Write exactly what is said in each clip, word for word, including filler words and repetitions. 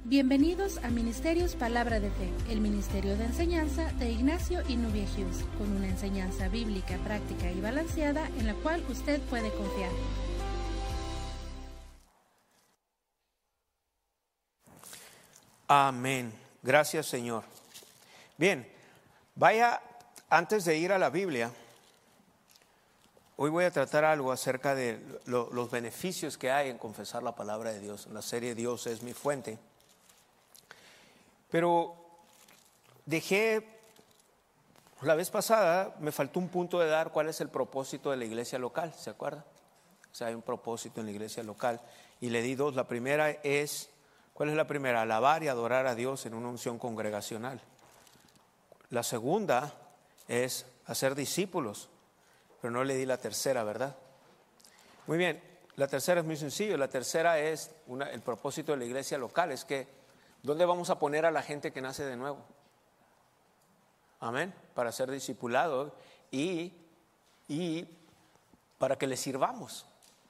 Bienvenidos a Ministerios Palabra de Fe, el ministerio de enseñanza de Ignacio y Nubia Hughes, con una enseñanza bíblica, práctica y balanceada en la cual usted puede confiar. Amén. Gracias, Señor. Bien, vaya, antes de ir a la Biblia, hoy voy a tratar algo acerca de lo, los beneficios que hay en confesar la palabra de Dios. En la serie Dios es mi fuente. Pero dejé, la vez pasada me faltó un punto de dar cuál es el propósito de la iglesia local, ¿se acuerda? O sea, hay un propósito en la iglesia local y le di dos. La primera es, ¿cuál es la primera? Alabar y adorar a Dios en una unción congregacional. La segunda es hacer discípulos, pero no le di la tercera, ¿verdad? Muy bien, la tercera es muy sencillo. La tercera es, una, el propósito de la iglesia local es que ¿dónde vamos a poner a la gente que nace de nuevo? Amén. Para ser discipulados y, y para que les sirvamos.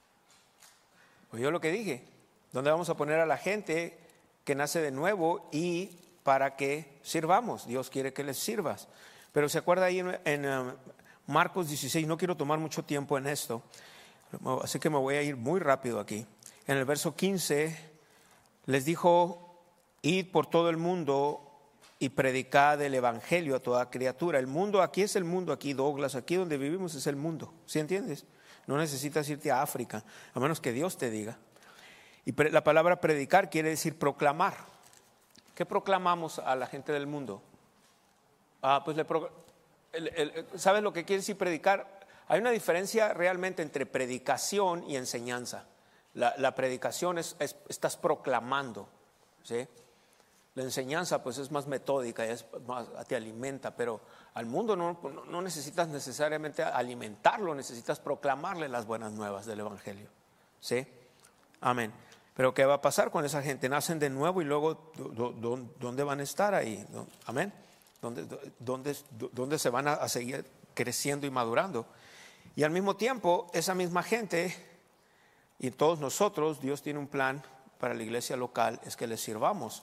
¿Oyó lo que dije? ¿Dónde vamos a poner a la gente que nace de nuevo y para que sirvamos? Dios quiere que les sirvas. Pero se acuerda ahí en, en um, Marcos dieciséis, no quiero tomar mucho tiempo en esto, así que me voy a ir muy rápido aquí. En el verso quince les dijo: id por todo el mundo y predicad el evangelio a toda criatura. El mundo, aquí es el mundo, aquí Douglas, aquí donde vivimos es el mundo, ¿sí entiendes? No necesitas irte a África, a menos que Dios te diga. Y pre, la palabra predicar quiere decir proclamar. ¿Qué proclamamos a la gente del mundo? Ah, pues le pro, el, el, ¿sabes lo que quiere decir predicar? Hay una diferencia realmente entre predicación y enseñanza. La, la predicación es, es, estás proclamando, ¿sí? La enseñanza pues es más metódica, es más, te alimenta, pero al mundo no, no, no necesitas necesariamente alimentarlo, necesitas proclamarle las buenas nuevas del evangelio, ¿sí? Amén. Pero ¿qué va a pasar con esa gente? Nacen de nuevo y luego ¿dónde van a estar ahí? Amén. ¿Dónde, dónde, dónde se van a seguir creciendo y madurando? Y al mismo tiempo, esa misma gente y todos nosotros, Dios tiene un plan para la iglesia local, es que les sirvamos.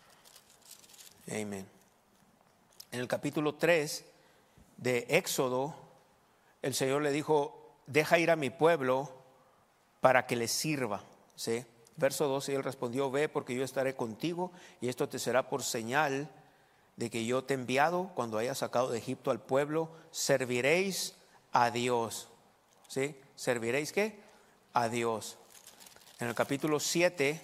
Amén. En el capítulo tres de Éxodo, el Señor le dijo: deja ir a mi pueblo para que les sirva, ¿sí? Verso doce, y él respondió: ve, porque yo estaré contigo, y esto te será por señal de que yo te he enviado. Cuando hayas sacado de Egipto al pueblo, serviréis a Dios, ¿sí? ¿Serviréis qué? A Dios. En el capítulo siete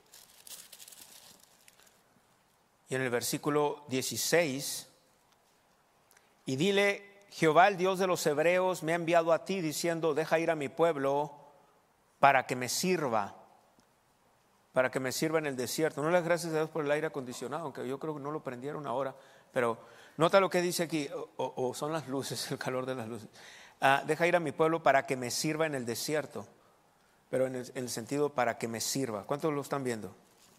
y en el versículo dieciséis, y dile: Jehová, el Dios de los hebreos, me ha enviado a ti diciendo: deja ir a mi pueblo para que me sirva, para que me sirva en el desierto. No le das gracias a Dios por el aire acondicionado, aunque yo creo que no lo prendieron ahora, pero nota lo que dice aquí, o, o son las luces, el calor de las luces. Ah, deja ir a mi pueblo para que me sirva en el desierto, pero en el, en el sentido para que me sirva. ¿Cuántos lo están viendo?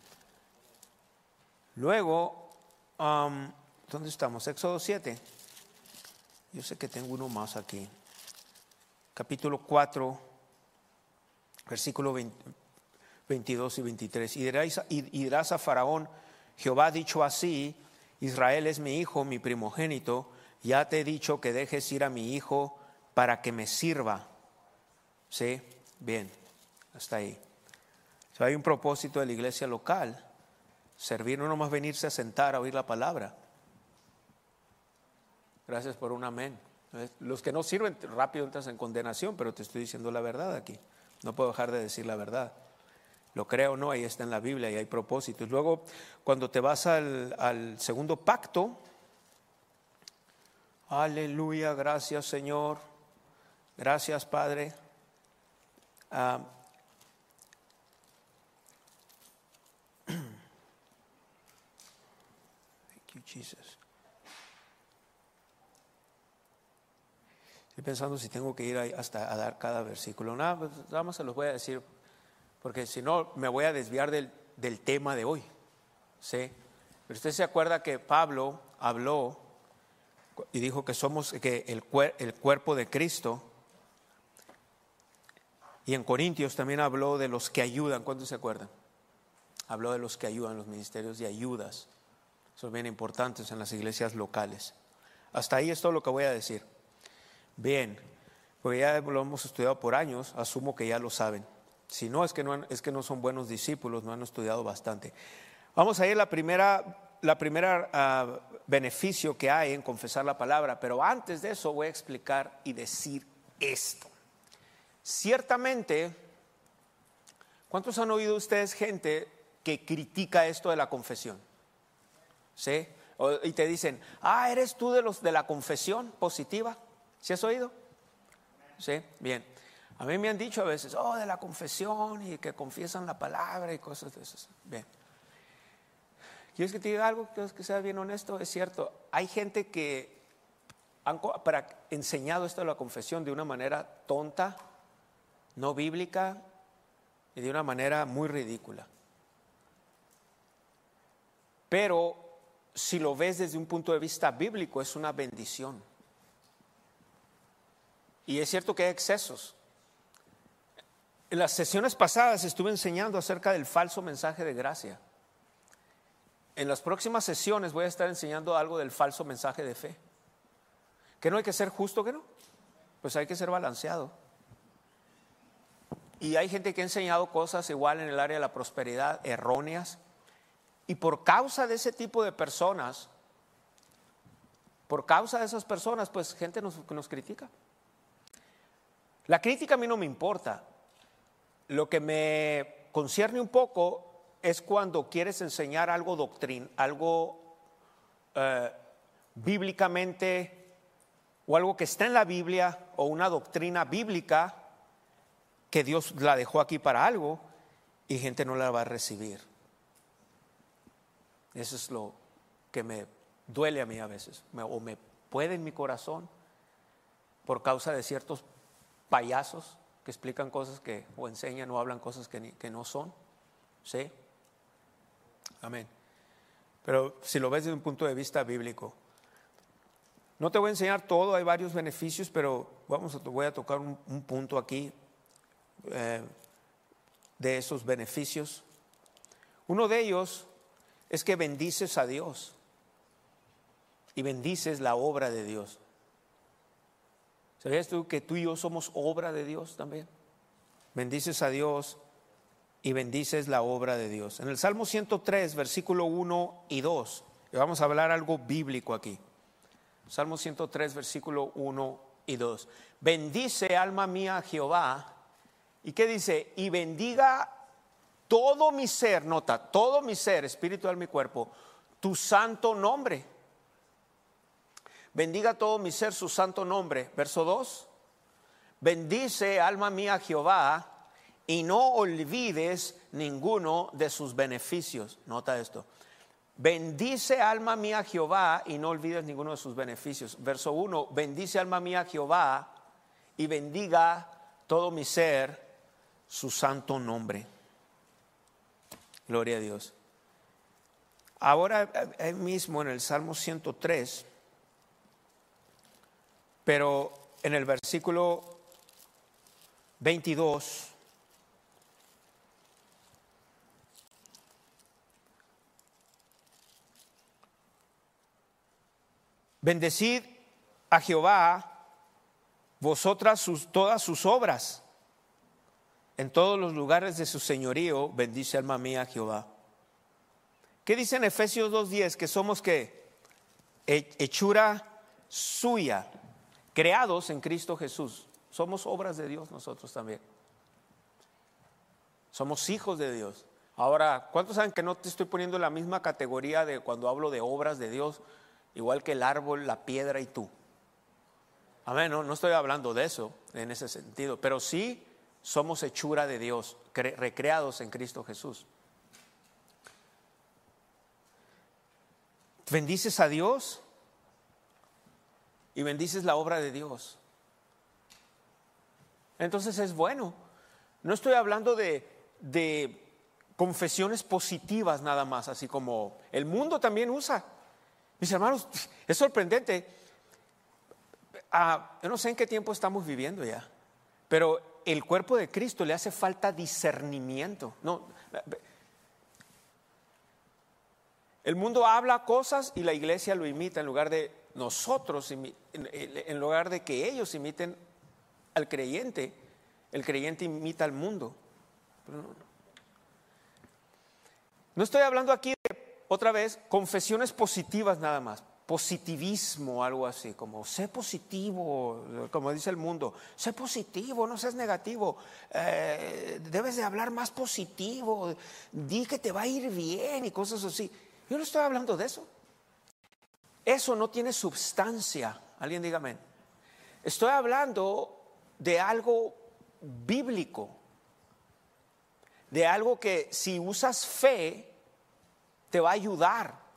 Luego, um, ¿dónde estamos? Éxodo siete. Yo sé que tengo uno más aquí. Capítulo cuatro, versículo veintidós y veintitrés. Y dirás, y dirás a Faraón: Jehová ha dicho así: Israel es mi hijo, mi primogénito. Ya te he dicho que dejes ir a mi hijo para que me sirva. ¿Sí? Bien, hasta ahí. O sea, hay un propósito de la iglesia local: servir, no nomás venirse a sentar a oír la palabra. Gracias por un amén. Los que no sirven rápido entran en condenación, pero te estoy diciendo la verdad aquí. No puedo dejar de decir la verdad. Lo creo o no, ahí está en la Biblia y hay propósitos. Luego, cuando te vas al, al segundo pacto, aleluya, gracias Señor, gracias Padre. Uh, Jesus. Estoy pensando si tengo que ir hasta a dar cada versículo. Nada, pues, nada más se los voy a decir, porque si no me voy a desviar del, del tema de hoy, ¿sí? Pero usted se acuerda que Pablo habló y dijo que somos que el, el cuerpo de Cristo. Y en Corintios también habló de los que ayudan. ¿Cuántos se acuerdan? Habló de los que ayudan, los ministerios de ayudas. Son bien importantes en las iglesias locales. Hasta ahí es todo lo que voy a decir. Bien, porque ya lo hemos estudiado por años, asumo que ya lo saben. Si no, es que no, han, es que no son buenos discípulos, no han estudiado bastante. Vamos a ir a la primera, la primera uh, beneficio que hay en confesar la palabra, pero antes de eso voy a explicar y decir esto. Ciertamente, ¿cuántos han oído ustedes gente que critica esto de la confesión? ¿Sí? O, y te dicen, ah, ¿eres tú de los de la confesión positiva? ¿Sí has oído? Sí, bien. A mí me han dicho a veces, oh, de la confesión y que confiesan la palabra y cosas de esas. Bien. ¿Quieres que te diga algo? ¿Quieres que sea bien honesto? Es cierto, hay gente que han para, enseñado esto de la confesión de una manera tonta, no bíblica y de una manera muy ridícula. Pero si lo ves desde un punto de vista bíblico, es una bendición. Y es cierto que hay excesos. En las sesiones pasadas estuve enseñando acerca del falso mensaje de gracia. En las próximas sesiones voy a estar enseñando algo del falso mensaje de fe. ¿Que no hay que ser justo, que no? Pues hay que ser balanceado. Y hay gente que ha enseñado cosas igual en el área de la prosperidad, erróneas. Y por causa de ese tipo de personas, por causa de esas personas, pues gente nos, nos critica. La crítica a mí no me importa. Lo que me concierne un poco es cuando quieres enseñar algo doctrin, algo eh, bíblicamente, o algo que está en la Biblia, o una doctrina bíblica que Dios la dejó aquí para algo y gente no la va a recibir. Eso es lo que me duele a mí a veces, me, o me puede en mi corazón por causa de ciertos payasos que explican cosas que o enseñan o hablan cosas que, ni, que no son. ¿Sí? Amén. Pero si lo ves desde un punto de vista bíblico, no te voy a enseñar todo, hay varios beneficios, pero vamos a, voy a tocar un, un punto aquí eh, de esos beneficios. Uno de ellos es que bendices a Dios y bendices la obra de Dios. ¿Sabías tú que tú y yo somos obra de Dios también? Bendices a Dios y bendices la obra de Dios. En el Salmo ciento tres, versículo uno y dos, y vamos a hablar algo bíblico aquí. Salmo ciento tres, versículo uno y dos. Bendice, alma mía, a Jehová. ¿Y qué dice? Y bendiga todo mi ser, nota, todo mi ser, espíritu, alma y cuerpo, tu santo nombre. Bendiga todo mi ser su santo nombre. Verso dos. Bendice, alma mía, a Jehová, y no olvides ninguno de sus beneficios. Nota esto. Bendice, alma mía, a Jehová, y no olvides ninguno de sus beneficios. Verso uno. Bendice, alma mía, a Jehová, y bendiga todo mi ser su santo nombre. Gloria a Dios. Ahora ahí mismo en el Salmo ciento tres, pero en el versículo veintidós, bendecid a Jehová vosotras sus, todas sus obras, en todos los lugares de su señorío, bendice alma mía a Jehová. ¿Qué dice en Efesios dos diez? Que somos ¿qué? Hechura suya, creados en Cristo Jesús. Somos obras de Dios nosotros también. Somos hijos de Dios. Ahora, ¿cuántos saben que no te estoy poniendo en la misma categoría de cuando hablo de obras de Dios? Igual que el árbol, la piedra y tú. Amén, no, no estoy hablando de eso en ese sentido, pero sí somos hechura de Dios, cre- recreados en Cristo Jesús. Bendices a Dios y bendices la obra de Dios. Entonces es bueno. No estoy hablando de, de confesiones positivas nada más, así como el mundo también usa. Mis hermanos, es sorprendente. Ah, yo no sé en qué tiempo estamos viviendo ya, pero el cuerpo de Cristo le hace falta discernimiento. No, El mundo habla cosas y la iglesia lo imita en lugar de nosotros, en lugar de que ellos imiten al creyente. El creyente imita al mundo. Pero no, no. No estoy hablando aquí de, otra vez, confesiones positivas nada más. Positivismo, algo así, como sé positivo, como dice el mundo, sé positivo, no seas negativo, eh, debes de hablar más positivo, di que te va a ir bien y cosas así. Yo no estoy hablando de eso. Eso no tiene substancia. Alguien dígame. Estoy hablando de algo bíblico, de algo que si usas fe te va a ayudar.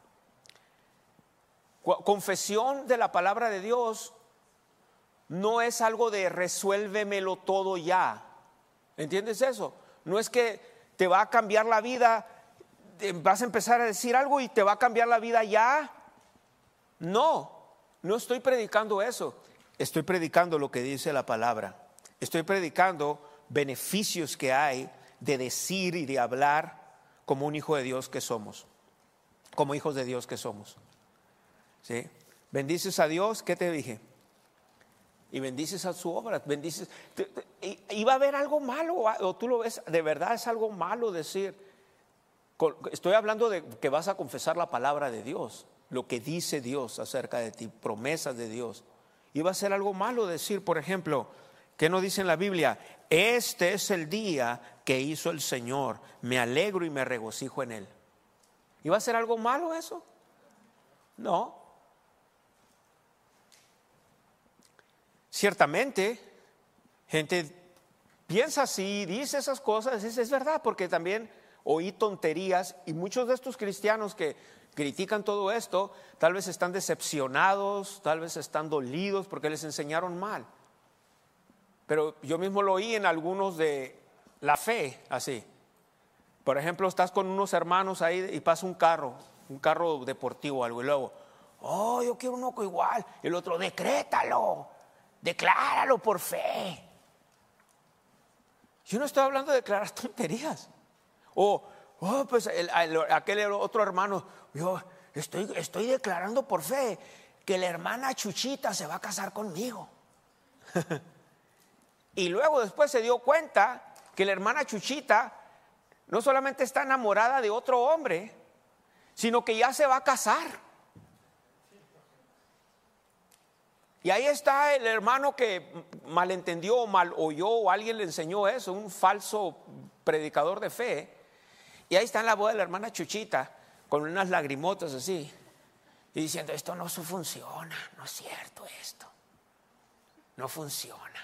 Confesión de la palabra de Dios no es algo de resuélvemelo todo ya. ¿Entiendes eso? No es que te va a cambiar la vida, vas a empezar a decir algo y te va a cambiar la vida ya. No, no estoy predicando eso. Estoy predicando lo que dice la palabra. Estoy predicando beneficios que hay de decir y de hablar como un hijo de Dios que somos, como hijos de Dios que somos. ¿Sí? Bendices a Dios, ¿qué te dije? Y bendices a su obra, bendices. Te, te, y va a haber algo malo, o tú lo ves, de verdad es algo malo decir. Estoy hablando de que vas a confesar la palabra de Dios, lo que dice Dios acerca de ti, promesas de Dios. Y va a ser algo malo decir, por ejemplo, ¿qué nos dice en la Biblia? Este es el día que hizo el Señor, me alegro y me regocijo en él. ¿Y va a ser algo malo eso? No. Ciertamente, gente piensa así, dice esas cosas, es, es verdad, porque también oí tonterías y muchos de estos cristianos que critican todo esto, tal vez están decepcionados, tal vez están dolidos porque les enseñaron mal. Pero yo mismo lo oí en algunos de la fe, así. Por ejemplo, estás con unos hermanos ahí y pasa un carro, un carro deportivo o algo, y luego, oh, yo quiero uno igual. Y el otro, decrétalo, decláralo por fe. Yo no estoy hablando de declarar tonterías. O, oh, pues el, el, aquel otro hermano, yo estoy, estoy declarando por fe que la hermana Chuchita se va a casar conmigo. Y luego después se dio cuenta que la hermana Chuchita no solamente está enamorada de otro hombre, sino que ya se va a casar. Y ahí está el hermano que malentendió o mal oyó o alguien le enseñó eso, un falso predicador de fe. Y ahí está en la boda de la hermana Chuchita con unas lagrimotas así y diciendo, esto no funciona, no es cierto esto, no funciona.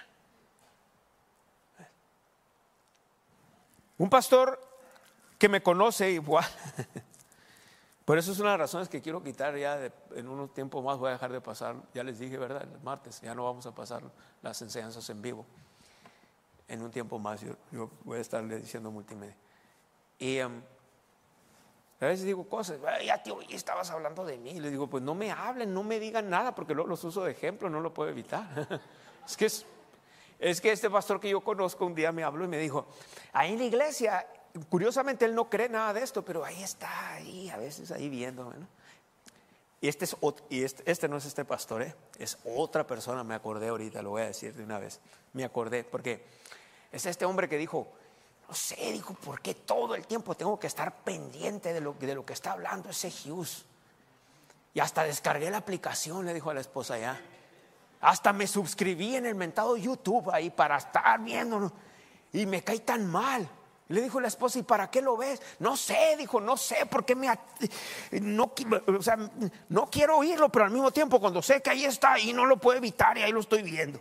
Un pastor que me conoce igual, por eso es una de las razones que quiero quitar ya de, en unos tiempos más voy a dejar de pasar, ya les dije, ¿verdad? El martes ya no vamos a pasar las enseñanzas en vivo. En un tiempo más yo, yo voy a estarle diciendo multimedia. Y um, a veces digo cosas, ya tío, ya estabas hablando de mí. Y les digo, pues no me hablen, no me digan nada, porque luego los uso de ejemplo, no lo puedo evitar. Es que, es, es que este pastor que yo conozco un día me habló y me dijo, ahí en la iglesia, curiosamente él no cree nada de esto, pero ahí está, ahí a veces ahí viendo, ¿no? Y, este, es, y este, este no es este pastor, ¿eh? Es otra persona, me acordé ahorita, lo voy a decir de una vez. Me acordé, porque es este hombre que dijo, no sé, dijo, ¿por qué todo el tiempo tengo que estar pendiente de lo, de lo que está hablando ese Hughes? Y hasta descargué la aplicación, le dijo a la esposa ya. Hasta me suscribí en el mentado YouTube ahí para estar viendo. Y me cae tan mal. Le dijo la esposa, ¿y para qué lo ves? No sé, dijo, no sé, porque me no, o sea, no quiero oírlo, pero al mismo tiempo cuando sé que ahí está y no lo puedo evitar y ahí lo estoy viendo.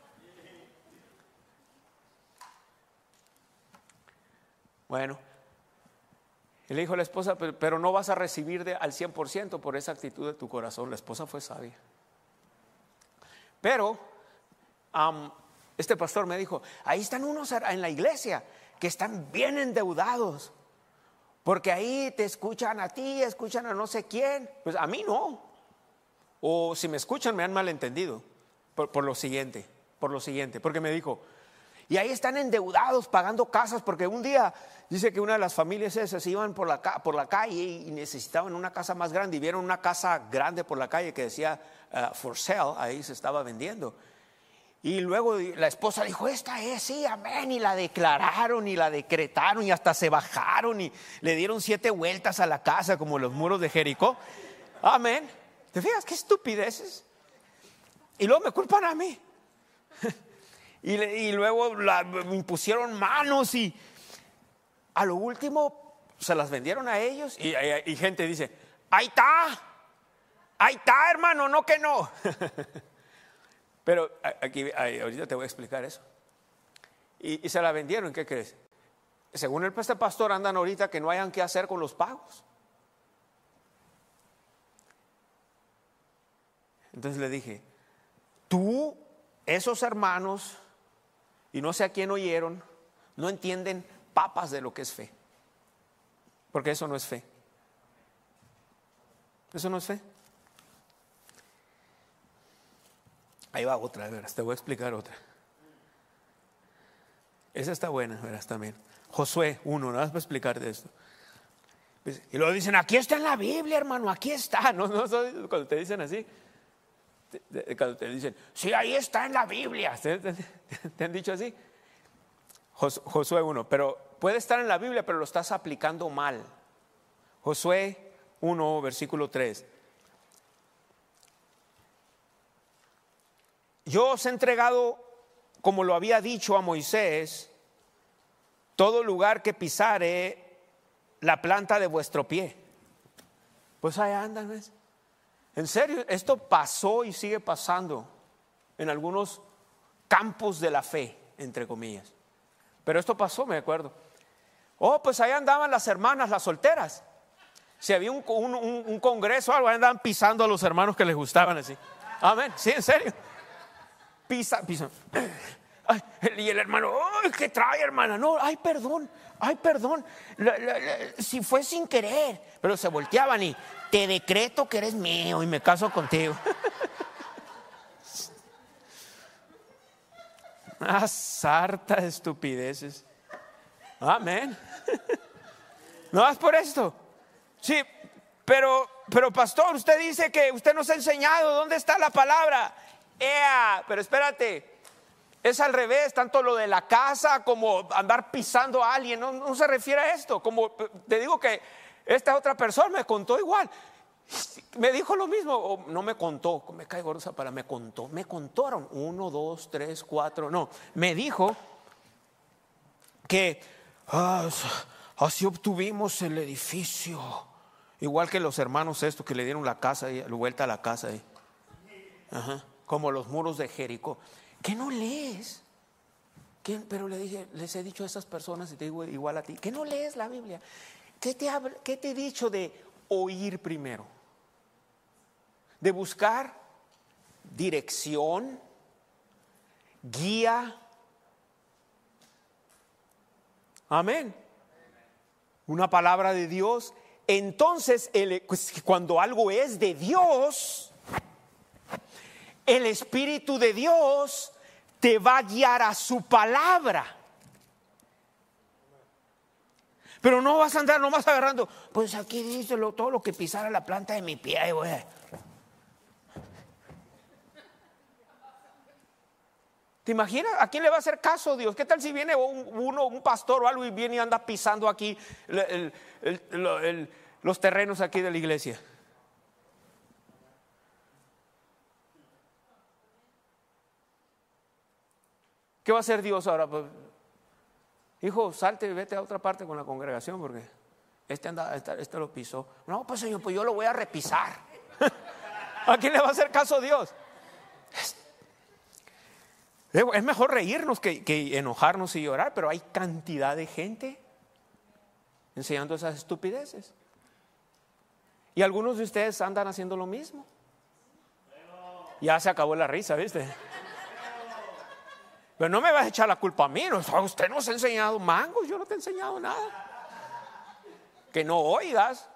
Bueno, y le dijo a la esposa, pero, pero no vas a recibir de, al cien por ciento por esa actitud de tu corazón. La esposa fue sabia. Pero um, este pastor me dijo, ahí están unos en la iglesia que están bien endeudados, porque ahí te escuchan a ti, escuchan a no sé quién. Pues a mí no. O si me escuchan me han malentendido por, por lo siguiente, por lo siguiente, porque me dijo, Y ahí están endeudados pagando casas, porque un día dice que una de las familias esas iban por la, por la calle y necesitaban una casa más grande, y vieron una casa grande por la calle que decía uh, for sale, ahí se estaba vendiendo. Y luego la esposa dijo, esta es, sí, amén, y la declararon y la decretaron y hasta se bajaron y le dieron siete vueltas a la casa como los muros de Jericó. Amén. ¿Te fijas qué estupideces? Y luego me culpan a mí. Y, le, y luego la, me impusieron manos y a lo último se las vendieron a ellos. Y, y, y gente dice, ahí está, ahí está, hermano, no que no. Pero aquí, ahorita te voy a explicar eso. Y, y se la vendieron, ¿qué crees? Según el este pastor andan ahorita que no hayan qué hacer con los pagos. Entonces le dije, tú, esos hermanos, y no sé a quién oyeron, no entienden papas de lo que es fe. Porque eso no es fe. Eso no es fe. Ahí va otra, verás, te voy a explicar otra. Esa está buena, verás también. Josué uno, nada más para explicarte esto. Y luego dicen, aquí está en la Biblia, hermano, aquí está. No, no, cuando te dicen así, cuando te dicen, sí, ahí está en la Biblia. ¿Te, te, te han dicho así? Josué uno, pero puede estar en la Biblia, pero lo estás aplicando mal. Josué uno, versículo tres. Yo os he entregado, como lo había dicho a Moisés, todo lugar que pisare la planta de vuestro pie. Pues ahí andan, ¿ves? En serio, esto pasó y sigue pasando en algunos campos de la fe, entre comillas. Pero esto pasó, me acuerdo. Oh, pues ahí andaban las hermanas, las solteras. Si había un, un, un, un congreso o algo, ahí andaban pisando a los hermanos que les gustaban así. Amén, sí, en serio. Pisa, pisa. Ay, y el hermano, ay, ¿qué trae, hermana? No, ay, perdón, ay, perdón. La, la, la, si fue sin querer. Pero se volteaban y te decreto que eres mío y me caso contigo. Ah, sarta de estupideces. Amén. No es por esto. Sí, pero, pero pastor, usted dice que usted nos ha enseñado dónde está la palabra. Ea, pero espérate, es al revés, tanto lo de la casa como andar pisando a alguien, no, no se refiere a esto. Como te digo que esta otra persona me contó igual, me dijo lo mismo, o no me contó, me cae gorda para me contó, me contaron uno, dos, tres, cuatro, no, me dijo que ah, así obtuvimos el edificio, igual que los hermanos estos que le dieron la casa y la vuelta a la casa ahí. Ajá. Como los muros de Jericó. ¿Qué no lees? ¿Qué? Pero le dije, les he dicho a esas personas y te digo igual a ti, ¿qué no lees la Biblia? ¿Qué te, ha, qué te he dicho de oír primero? De buscar dirección, guía. Amén. Una palabra de Dios. Entonces, el, pues, cuando algo es de Dios, el Espíritu de Dios te va a guiar a su palabra. Pero no vas a andar nomás agarrando, pues aquí dice lo, todo lo que pisara la planta de mi pie, güey. ¿Te imaginas? ¿A quién le va a hacer caso Dios? ¿Qué tal si viene un, uno, un pastor o algo y viene y anda pisando aquí el, el, el, el, los terrenos aquí de la iglesia? ¿Qué va a hacer Dios ahora? Pues, hijo, salte y vete a otra parte con la congregación porque este, anda, este, este lo pisó. No, pues Señor, pues yo lo voy a repisar. ¿A quién le va a hacer caso Dios? Es, es mejor reírnos que, que enojarnos y llorar, pero hay cantidad de gente enseñando esas estupideces. Y algunos de ustedes andan haciendo lo mismo. Ya se acabó la risa, ¿viste? Pero no me vas a echar la culpa a mí. No, usted nos ha enseñado mangos, yo no te he enseñado nada. Que no oigas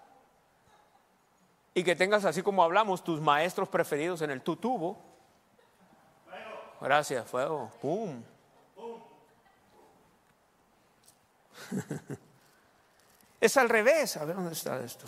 y que tengas, así como hablamos, tus maestros preferidos en el tu tubo. Gracias, fuego. Pum. Es al revés. A ver dónde está esto.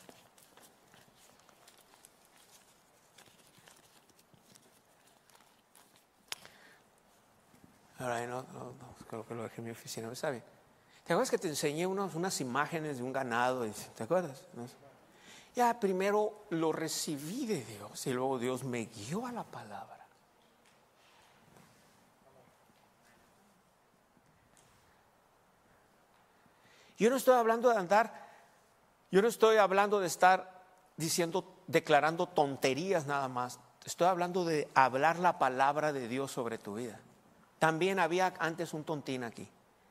Ahora, no, no, no, creo que lo dejé en mi oficina. Está bien. ¿Te acuerdas que te enseñé unos, unas imágenes de un ganado? ¿Te acuerdas? Ya primero lo recibí de Dios y luego Dios me guió a la palabra. Yo no estoy hablando de andar, yo no estoy hablando de estar diciendo, declarando tonterías nada más. Estoy hablando de hablar la palabra de Dios sobre tu vida. También había antes un tontín aquí.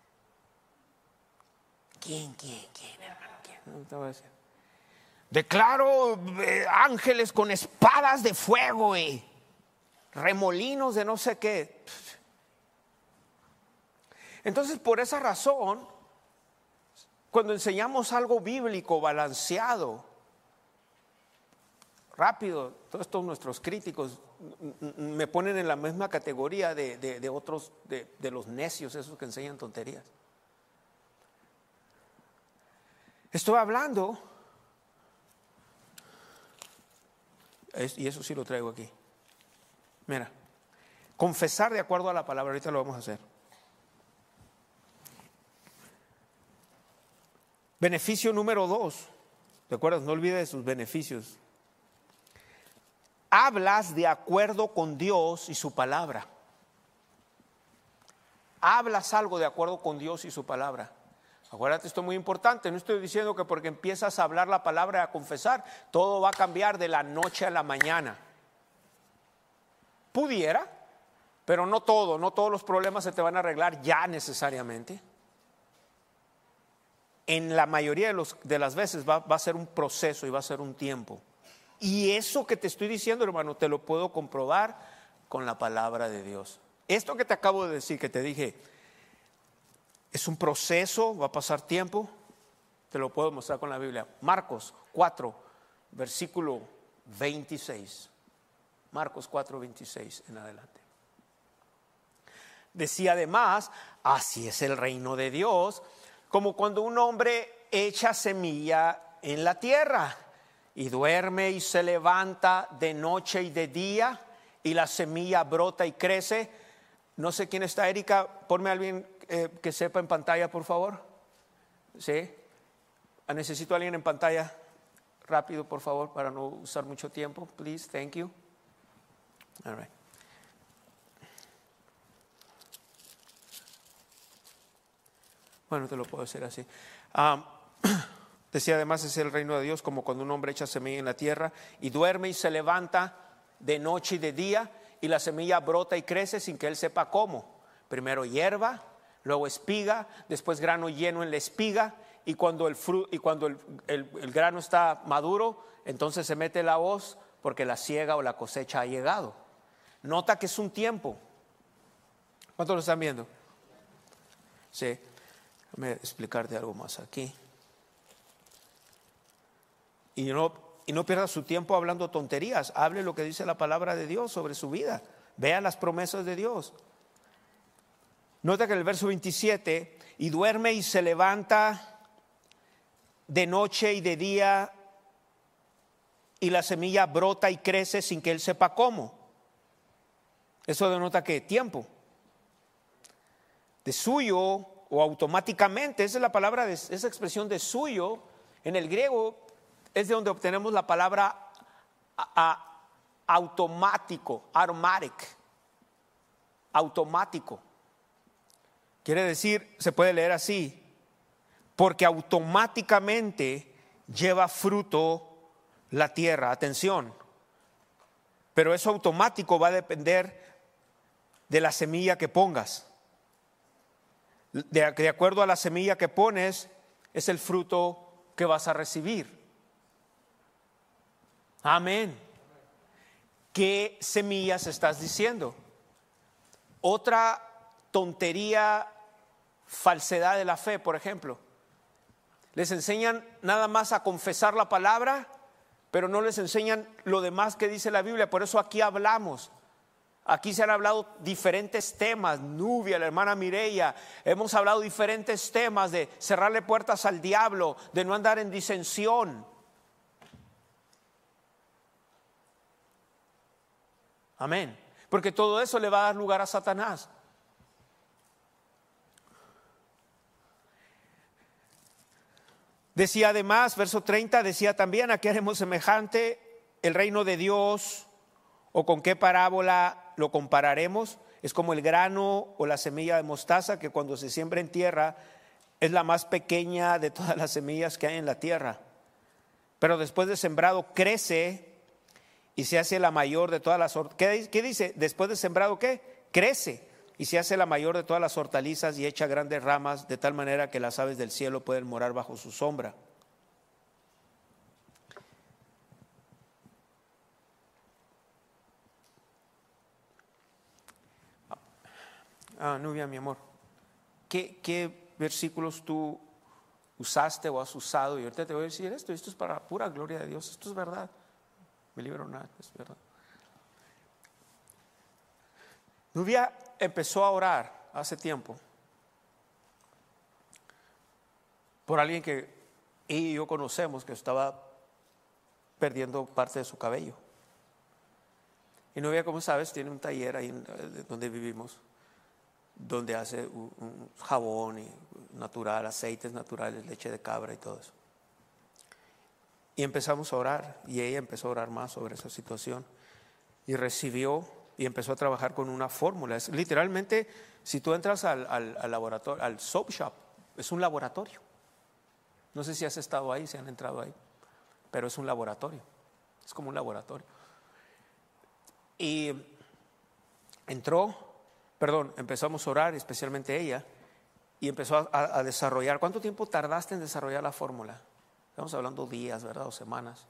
¿Quién, quién, quién, hermano? ¿Quién? No te voy a decir. Declaro eh, ángeles con espadas de fuego y remolinos de no sé qué. Entonces, por esa razón, cuando enseñamos algo bíblico balanceado, rápido, todos estos nuestros críticos me ponen en la misma categoría de, de, de otros, de, de los necios, esos que enseñan tonterías. Estoy hablando, y eso sí lo traigo aquí. Mira, confesar de acuerdo a la palabra, ahorita lo vamos a hacer. Beneficio número dos, ¿te acuerdas? No olvides sus beneficios. Hablas de acuerdo con Dios y su palabra. Hablas algo de acuerdo con Dios y su palabra. Acuérdate, esto es muy importante. No estoy diciendo que porque empiezas a hablar la palabra y a confesar, todo va a cambiar de la noche a la mañana. Pudiera, pero no todo. No todos los problemas se te van a arreglar ya necesariamente. En la mayoría de, los, de las veces va, va a ser un proceso y va a ser un tiempo. Y eso que te estoy diciendo, hermano, te lo puedo comprobar con la palabra de Dios. Esto que te acabo de decir, que te dije, es un proceso, va a pasar tiempo, te lo puedo mostrar con la Biblia. Marcos cuatro, versículo veintiséis. Marcos cuatro, veintiséis en adelante. Decía además, así es el reino de Dios, como cuando un hombre echa semilla en la tierra y duerme y se levanta de noche y de día y la semilla brota y crece. No sé quién está, Erika, ponme a alguien eh, que sepa en pantalla, por favor. ¿Sí? Necesito a alguien en pantalla rápido, por favor, para no usar mucho tiempo. Please, thank you. All right. Bueno, te lo puedo hacer así. Um, decía además, es el reino de Dios como cuando un hombre echa semilla en la tierra y duerme y se levanta de noche y de día y la semilla brota y crece sin que él sepa cómo. Primero hierba, luego espiga, después grano lleno en la espiga y cuando el, fru- y cuando el, el, el grano está maduro, entonces se mete la hoz porque la siega o la cosecha ha llegado. Nota que es un tiempo. ¿Cuántos lo están viendo? Sí. Déjame explicarte algo más aquí. Y no, y no pierda su tiempo hablando tonterías. Hable lo que dice la palabra de Dios sobre su vida. Vea las promesas de Dios. Nota que en el verso veintisiete, y duerme y se levanta de noche y de día, y la semilla brota y crece sin que él sepa cómo. Eso denota que tiempo. De suyo o automáticamente, esa es la palabra, de, esa expresión de suyo, en el griego es de donde obtenemos la palabra a, a, automático, automatic, automático. Quiere decir, se puede leer así, porque automáticamente lleva fruto la tierra. Atención, pero eso automático va a depender de la semilla que pongas. De, de acuerdo a la semilla que pones, es el fruto que vas a recibir. Amén. ¿Qué semillas estás diciendo? Otra tontería, falsedad de la fe, por ejemplo. Les enseñan nada más a confesar la palabra, pero no les enseñan lo demás que dice la Biblia. Por eso aquí hablamos. Aquí se han hablado diferentes temas. Nubia, la hermana Mireya, hemos hablado diferentes temas de cerrarle puertas al diablo, de no andar en disensión. Amén. Porque todo eso le va a dar lugar a Satanás. Decía además, verso treinta, decía también: ¿a qué haremos semejante el reino de Dios? ¿O con qué parábola lo compararemos? Es como el grano o la semilla de mostaza, que cuando se siembra en tierra es la más pequeña de todas las semillas que hay en la tierra. Pero después de sembrado crece y se hace la mayor de todas las hortalizas. ¿Qué dice? Después de sembrado, ¿qué? Crece y se hace la mayor de todas las hortalizas y echa grandes ramas, de tal manera que las aves del cielo pueden morar bajo su sombra. Ah, Nubia, mi amor, ¿qué, qué versículos tú usaste o has usado? Y ahorita te voy a decir esto, esto es para pura gloria de Dios, esto es verdad. Mi libro nada, es verdad. Nubia empezó a orar hace tiempo por alguien que ella y yo conocemos que estaba perdiendo parte de su cabello. Y Nubia, como sabes, tiene un taller ahí en, donde vivimos, donde hace un, un jabón y natural, aceites naturales, leche de cabra y todo eso. Y empezamos a orar, y ella empezó a orar más sobre esa situación y recibió y empezó a trabajar con una fórmula. Es, literalmente, si tú entras al, al, al laboratorio, al soap shop, es un laboratorio. No sé si has estado ahí, si han entrado ahí, pero es un laboratorio, es como un laboratorio. Y entró, perdón, empezamos a orar, especialmente ella, y empezó a, a, a desarrollar. ¿Cuánto tiempo tardaste en desarrollar la fórmula? Estamos hablando días, ¿verdad? O semanas.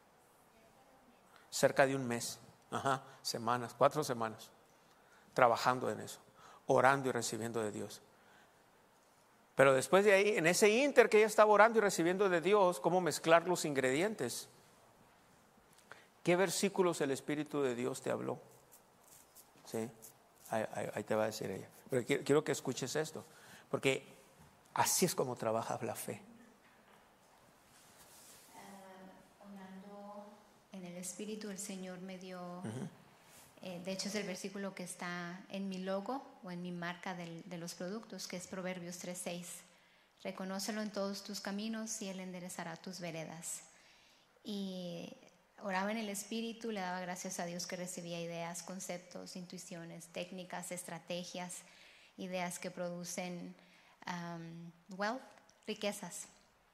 Cerca de un mes. Ajá, semanas, cuatro semanas. Trabajando en eso, orando y recibiendo de Dios. Pero después de ahí, en ese inter que ella estaba orando y recibiendo de Dios, ¿cómo mezclar los ingredientes? ¿Qué versículos el Espíritu de Dios te habló? Sí, ahí, ahí, ahí te va a decir ella. Pero quiero, quiero que escuches esto, porque así es como trabaja la fe. En el Espíritu el Señor me dio, uh-huh. eh, de hecho es el versículo que está en mi logo o en mi marca del, de los productos, que es Proverbios tres seis. Reconócelo en todos tus caminos y Él enderezará tus veredas. Y oraba en el Espíritu, le daba gracias a Dios que recibía ideas, conceptos, intuiciones, técnicas, estrategias, ideas que producen um, wealth, riquezas.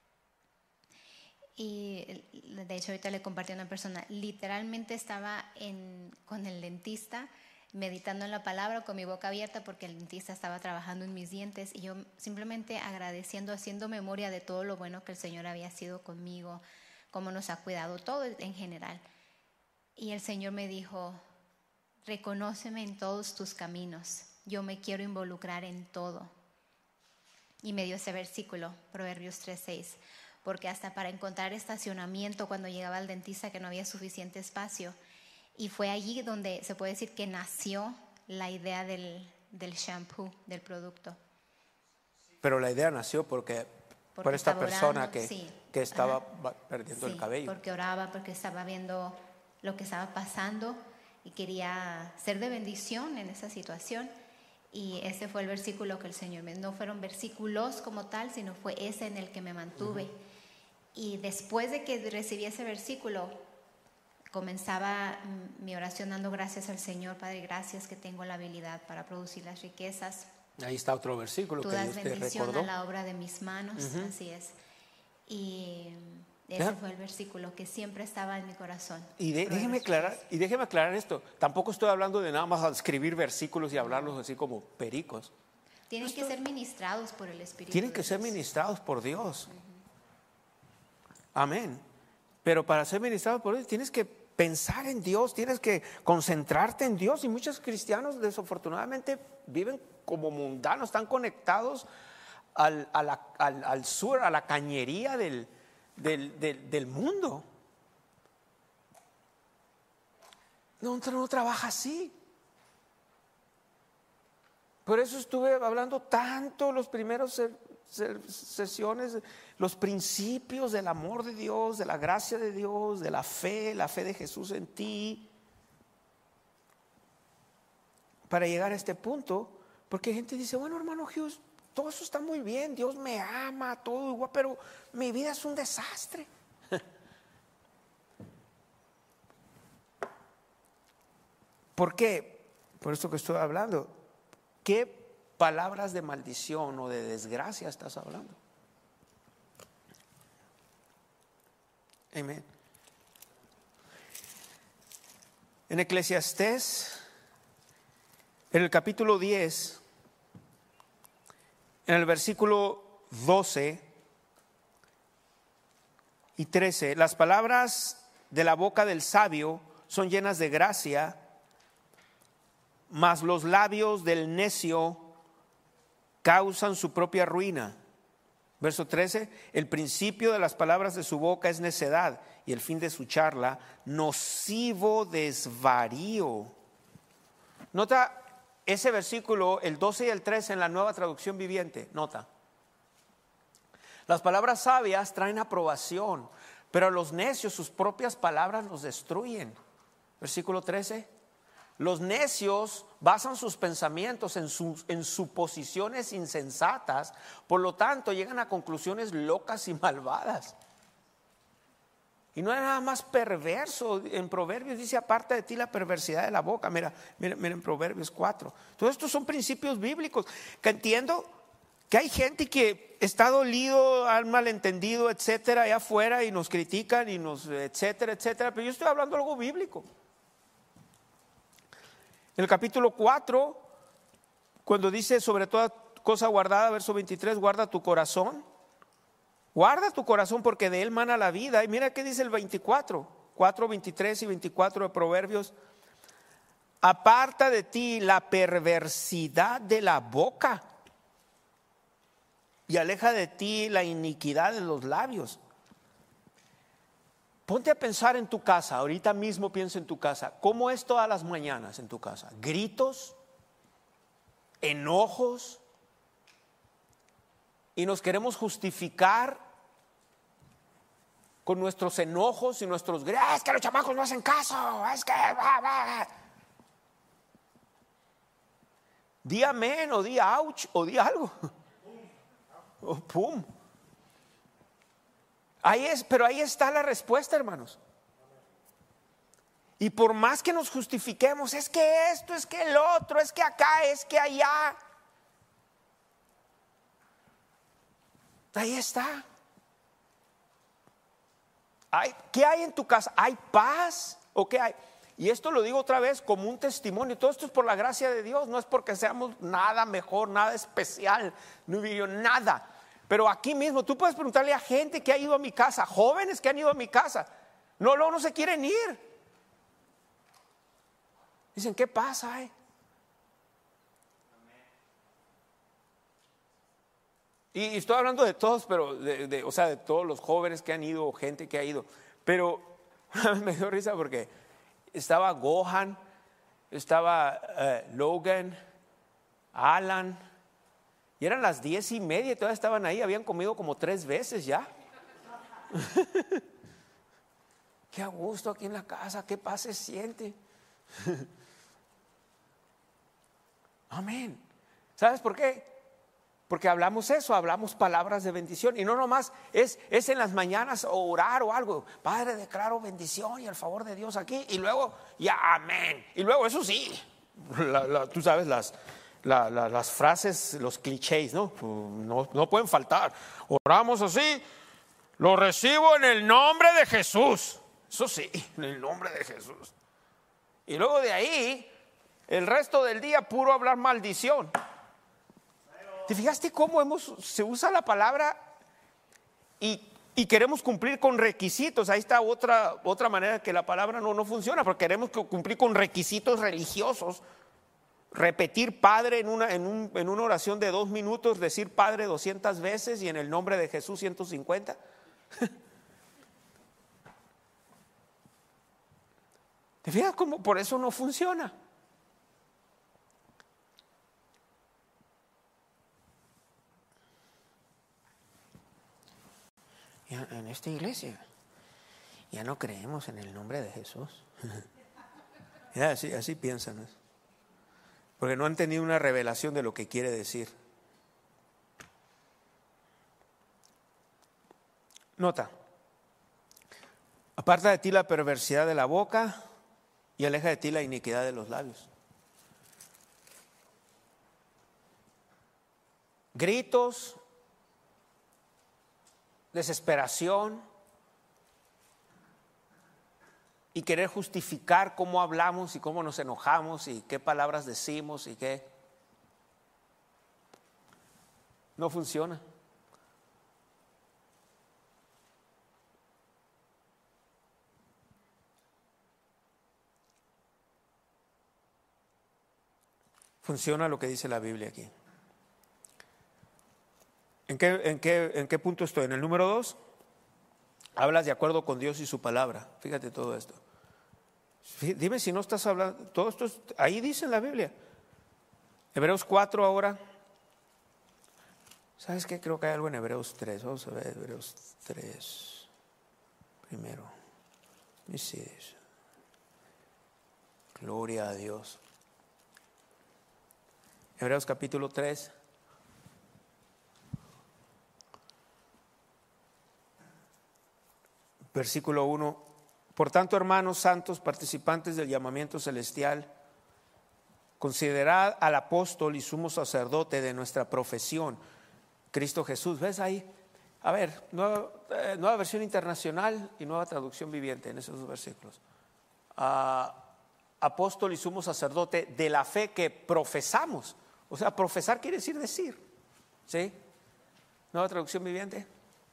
Y de hecho ahorita le compartí a una persona, literalmente estaba en, con el dentista meditando en la palabra con mi boca abierta porque el dentista estaba trabajando en mis dientes y yo simplemente agradeciendo, haciendo memoria de todo lo bueno que el Señor había sido conmigo, cómo nos ha cuidado, todo en general. Y el Señor me dijo: reconóceme en todos tus caminos, yo me quiero involucrar en todo. Y me dio ese versículo, Proverbios tres seis. Porque hasta para encontrar estacionamiento cuando llegaba al dentista que no había suficiente espacio. Y fue allí donde se puede decir que nació la idea del, del shampoo, del producto. Pero la idea nació porque, porque por esta persona orando, que, sí. que estaba Ajá. perdiendo sí, el cabello. Porque oraba, porque estaba viendo lo que estaba pasando y quería ser de bendición en esa situación. Y ese fue el versículo que el Señor me... No fueron versículos como tal, sino fue ese en el que me mantuve. Uh-huh. Y después de que recibí ese versículo, comenzaba mi oración dando gracias al Señor. Padre, gracias que tengo la habilidad para producir las riquezas. Ahí está otro versículo Tú que das Dios te bendición recordó. a la obra de mis manos, uh-huh. Así es. Y ese ¿Ya? fue el versículo que siempre estaba en mi corazón. Y, de, déjeme aclarar, y déjeme aclarar esto. Tampoco estoy hablando de nada más escribir versículos y hablarlos así como pericos. Tienen esto, que ser ministrados por el Espíritu. Tienen que Dios. ser ministrados por Dios. Uh-huh. Amén. Pero para ser ministrado por Dios tienes que pensar en Dios, tienes que concentrarte en Dios. Y muchos cristianos desafortunadamente viven como mundanos, están conectados al, a la, al, al sur, a la cañería del, del, del, del mundo. No, no trabaja así. Por eso estuve hablando tanto los primeros sesiones, los principios del amor de Dios, de la gracia de Dios, de la fe, la fe de Jesús en ti, para llegar a este punto. Porque gente dice, bueno, hermano Hughes, todo eso está muy bien, Dios me ama, todo igual, pero mi vida es un desastre. ¿Por qué? Por esto que estoy hablando. ¿Qué palabras de maldición o de desgracia estás hablando? Amén. En Eclesiastés, en el capítulo diez, en el versículo doce y trece, las palabras de la boca del sabio son llenas de gracia, mas los labios del necio causan su propia ruina. Verso trece, el principio de las palabras de su boca es necedad, y el fin de su charla nocivo desvarío. Nota ese versículo, el doce y el trece en la Nueva Traducción Viviente. Nota, las palabras sabias traen aprobación, pero a los necios sus propias palabras los destruyen. Versículo trece, los necios basan sus pensamientos en, sus, en suposiciones insensatas, por lo tanto llegan a conclusiones locas y malvadas. Y no hay nada más perverso. En Proverbios dice, aparta de ti la perversidad de la boca. Mira, mira, mira en Proverbios cuatro. Todos estos son principios bíblicos que entiendo que hay gente que está dolido, han malentendido, etcétera, allá afuera, y nos critican y nos, etcétera, etcétera. Pero yo estoy hablando de algo bíblico. En el capítulo cuatro, cuando dice sobre toda cosa guardada, verso veintitrés, guarda tu corazón. Guarda tu corazón porque de él mana la vida. Y mira qué dice el veinticuatro, cuatro, veintitrés y veinticuatro de Proverbios. Aparta de ti la perversidad de la boca y aleja de ti la iniquidad de los labios. Ponte a pensar en tu casa, ahorita mismo piensa en tu casa. ¿Cómo es todas las mañanas en tu casa? ¿Gritos? ¿Enojos? Y nos queremos justificar con nuestros enojos y nuestros gritos. Es que los chamacos no hacen caso, es que... Bah, bah. Di amén o di ouch o di algo. O pum. Ahí es, pero ahí está la respuesta, hermanos. Y por más que nos justifiquemos, es que esto, es que el otro, es que acá, es que allá. Ahí está. Hay, ¿qué hay en tu casa? ¿Hay paz o qué hay? Y esto lo digo otra vez como un testimonio. Todo esto es por la gracia de Dios. No es porque seamos nada mejor, nada especial, no vivió nada. Pero aquí mismo tú puedes preguntarle a gente que ha ido a mi casa, jóvenes que han ido a mi casa. No, no, no se quieren ir. Dicen, ¿qué pasa? Eh? Y estoy hablando de todos, pero de, de, o sea, de todos los jóvenes que han ido, gente que ha ido. Pero me dio risa porque estaba Gohan, estaba uh, Logan, Alan, y eran las diez y media y todavía estaban ahí, habían comido como tres veces ya. Qué a gusto aquí en la casa, qué paz se siente. Amén. ¿Sabes por qué? Porque hablamos eso, hablamos palabras de bendición. Y no nomás es, es en las mañanas orar o algo. Padre, declaro bendición y el favor de Dios aquí. Y luego, ya, amén. Y luego, eso sí, la, la, tú sabes, las, la, la, las frases, los clichés, ¿no? ¿no? No pueden faltar. Oramos así, lo recibo en el nombre de Jesús. Eso sí, en el nombre de Jesús. Y luego de ahí, el resto del día puro hablar maldición. ¿Te fijaste cómo hemos, se usa la palabra y, y queremos cumplir con requisitos? Ahí está otra, otra manera que la palabra no, no funciona, porque queremos cumplir con requisitos religiosos. Repetir Padre en una, en, un, en una oración de dos minutos, decir Padre doscientas veces y en el nombre de Jesús ciento cincuenta. ¿Te fijas cómo por eso no funciona? Ya, en esta iglesia ya no creemos en el nombre de Jesús. Ya, así, así piensan, ¿no? Porque no han tenido una revelación de lo que quiere decir. Nota: aparta de ti la perversidad de la boca y aleja de ti la iniquidad de los labios. Gritos, desesperación y querer justificar cómo hablamos y cómo nos enojamos y qué palabras decimos y qué. No funciona. Funciona lo que dice la Biblia aquí. ¿En qué, en qué, en qué punto estoy? En el número dos. Hablas de acuerdo con Dios y su palabra. Fíjate todo esto. Dime si no estás hablando. Todo esto es, ahí dice en la Biblia. Hebreos cuatro ahora. ¿Sabes qué? Creo que hay algo en Hebreos tres. Vamos a ver Hebreos tres. Primero. Let me see this. Gloria a Dios. Hebreos capítulo tres. Versículo uno. Por tanto, hermanos santos, participantes del llamamiento celestial, considerad al apóstol y sumo sacerdote de nuestra profesión, Cristo Jesús. ¿Ves ahí? A ver, nueva, eh, nueva versión internacional y nueva traducción viviente en esos dos versículos. Uh, apóstol y sumo sacerdote de la fe que profesamos. O sea, profesar quiere decir decir. ¿Sí? Nueva traducción viviente.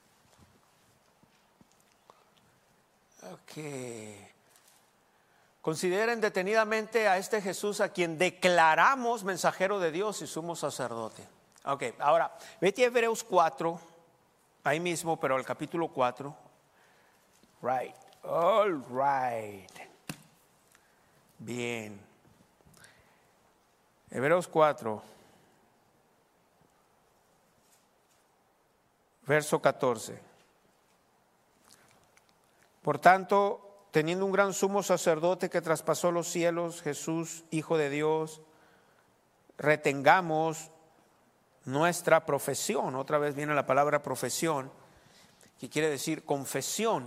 Ok. Consideren detenidamente a este Jesús a quien declaramos mensajero de Dios y sumo sacerdote. Ok, ahora, vete a Hebreos cuatro, ahí mismo, pero al capítulo cuatro. Right, all right. Bien. Hebreos cuatro, verso catorce. Por tanto, teniendo un gran sumo sacerdote que traspasó los cielos, Jesús, Hijo de Dios, retengamos nuestra profesión. Otra vez viene la palabra profesión, que quiere decir confesión.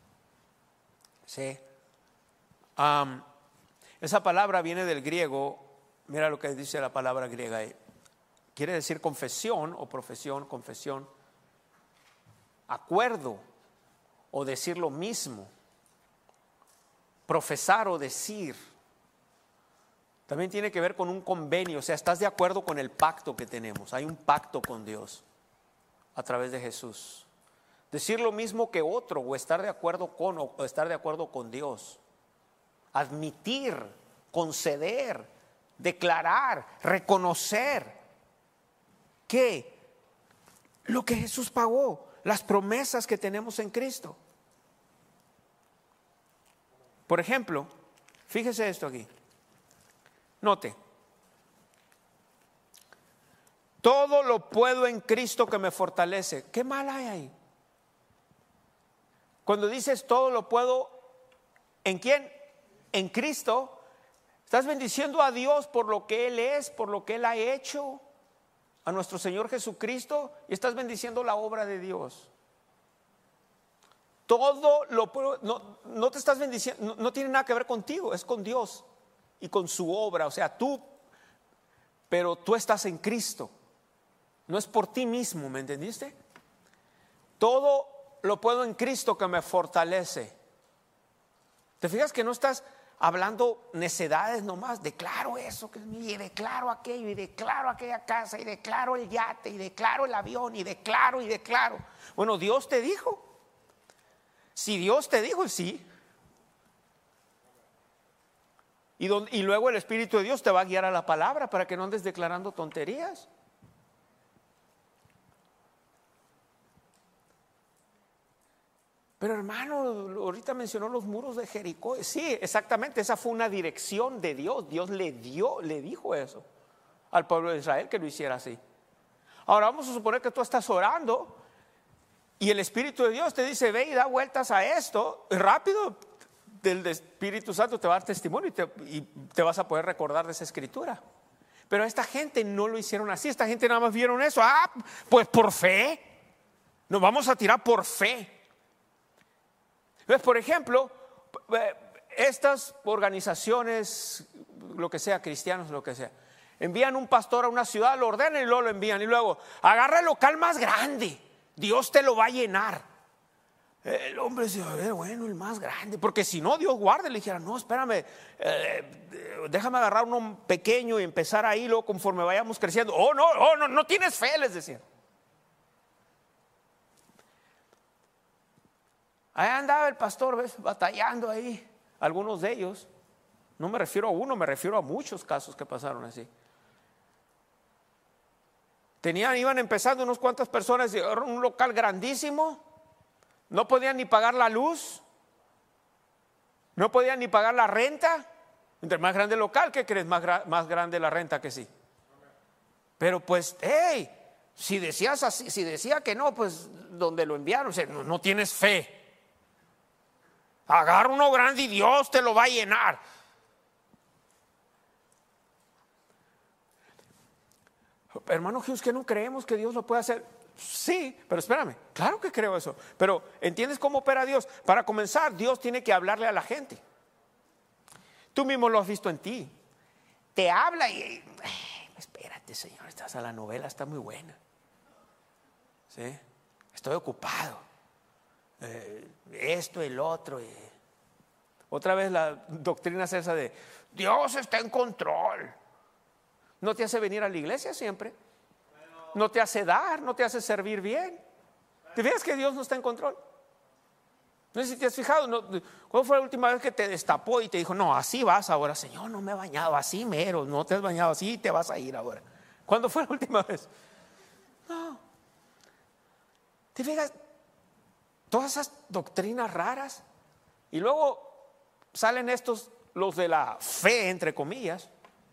¿Sí? Um, esa palabra viene del griego. Mira lo que dice la palabra griega ahí. Quiere decir confesión o profesión, confesión, acuerdo o decir lo mismo, profesar o decir. También tiene que ver con un convenio, o sea, estás de acuerdo con el pacto que tenemos. Hay un pacto con Dios a través de Jesús. Decir lo mismo que otro o estar de acuerdo con o estar de acuerdo con Dios. Admitir, conceder, declarar, reconocer que lo que Jesús pagó, las promesas que tenemos en Cristo. Por ejemplo, fíjese esto aquí. Note. Todo lo puedo en Cristo que me fortalece. ¿Qué mal hay ahí? Cuando dices todo lo puedo, ¿en quién? En Cristo. Estás bendiciendo a Dios por lo que Él es, por lo que Él ha hecho, a nuestro Señor Jesucristo, y estás bendiciendo la obra de Dios. Todo lo puedo, no, no te estás bendiciendo, no, no tiene nada que ver contigo, es con Dios y con su obra. O sea, tú, pero tú estás en Cristo, no es por ti mismo, ¿me entendiste? Todo lo puedo en Cristo que me fortalece. ¿Te fijas que no estás hablando necedades nomás? Declaro eso que es mío, y declaro aquello, y declaro aquella casa, y declaro el yate, y declaro el avión, y declaro y declaro. Bueno, Dios te dijo. Si Dios te dijo, sí. Y, don, y luego el Espíritu de Dios te va a guiar a la palabra para que no andes declarando tonterías. Pero hermano, ahorita mencionó los muros de Jericó. Sí, exactamente, esa fue una dirección de Dios. Dios le dio, le dijo eso al pueblo de Israel, que lo hiciera así. Ahora vamos a suponer que tú estás orando Y el Espíritu de Dios te dice, ve y da vueltas a esto, y rápido el Espíritu Santo te va a dar testimonio y te, y te vas a poder recordar de esa escritura. Pero esta gente no lo hicieron así. Esta gente nada más vieron eso. Ah, pues por fe. Nos vamos a tirar por fe. Entonces, por ejemplo, estas organizaciones, lo que sea, cristianos, lo que sea, envían un pastor a una ciudad, lo ordenan y luego lo envían. Y luego, agarra el local más grande. Dios te lo va a llenar. El hombre dice, a ver, bueno, el más grande. Porque si no, Dios guarde. Le dijera, no, espérame, eh, déjame agarrar uno pequeño y empezar ahí, luego conforme vayamos creciendo. Oh, no, oh, no, no tienes fe, les decían. Ahí andaba el pastor, ¿ves? Batallando ahí. Algunos de ellos, no me refiero a uno, me refiero a muchos casos que pasaron así. Tenían, iban empezando unos cuantas personas, un local grandísimo, no podían ni pagar la luz, no podían ni pagar la renta. Entre más grande el local, ¿qué crees? Más, gra- más grande la renta que sí. Pero pues, hey, si decías así, si decía que no, pues donde lo enviaron, o sea, no, no tienes fe. Agarra uno grande y Dios te lo va a llenar. Hermano Hughes, ¿que no creemos que Dios lo puede hacer? Sí, pero espérame, claro que creo eso. Pero ¿entiendes cómo opera Dios? Para comenzar, Dios tiene que hablarle a la gente. Tú mismo lo has visto en ti. Te habla y, ay, espérate, Señor, estás a la novela, está muy buena. ¿Sí? Estoy ocupado. Eh, esto, el otro. Y... Otra vez la doctrina es esa de Dios está en control. No te hace venir a la iglesia siempre. No te hace dar, no te hace servir bien. ¿Te fijas que Dios no está en control? No sé si te has fijado, no, ¿cuándo fue la última vez que te destapó y te dijo, no, así vas ahora? Señor, no me he bañado, así mero, no te has bañado, así te vas a ir ahora. ¿Cuándo fue la última vez? No. ¿Te fijas? Todas esas doctrinas raras. Y luego salen estos, los de la fe, entre comillas,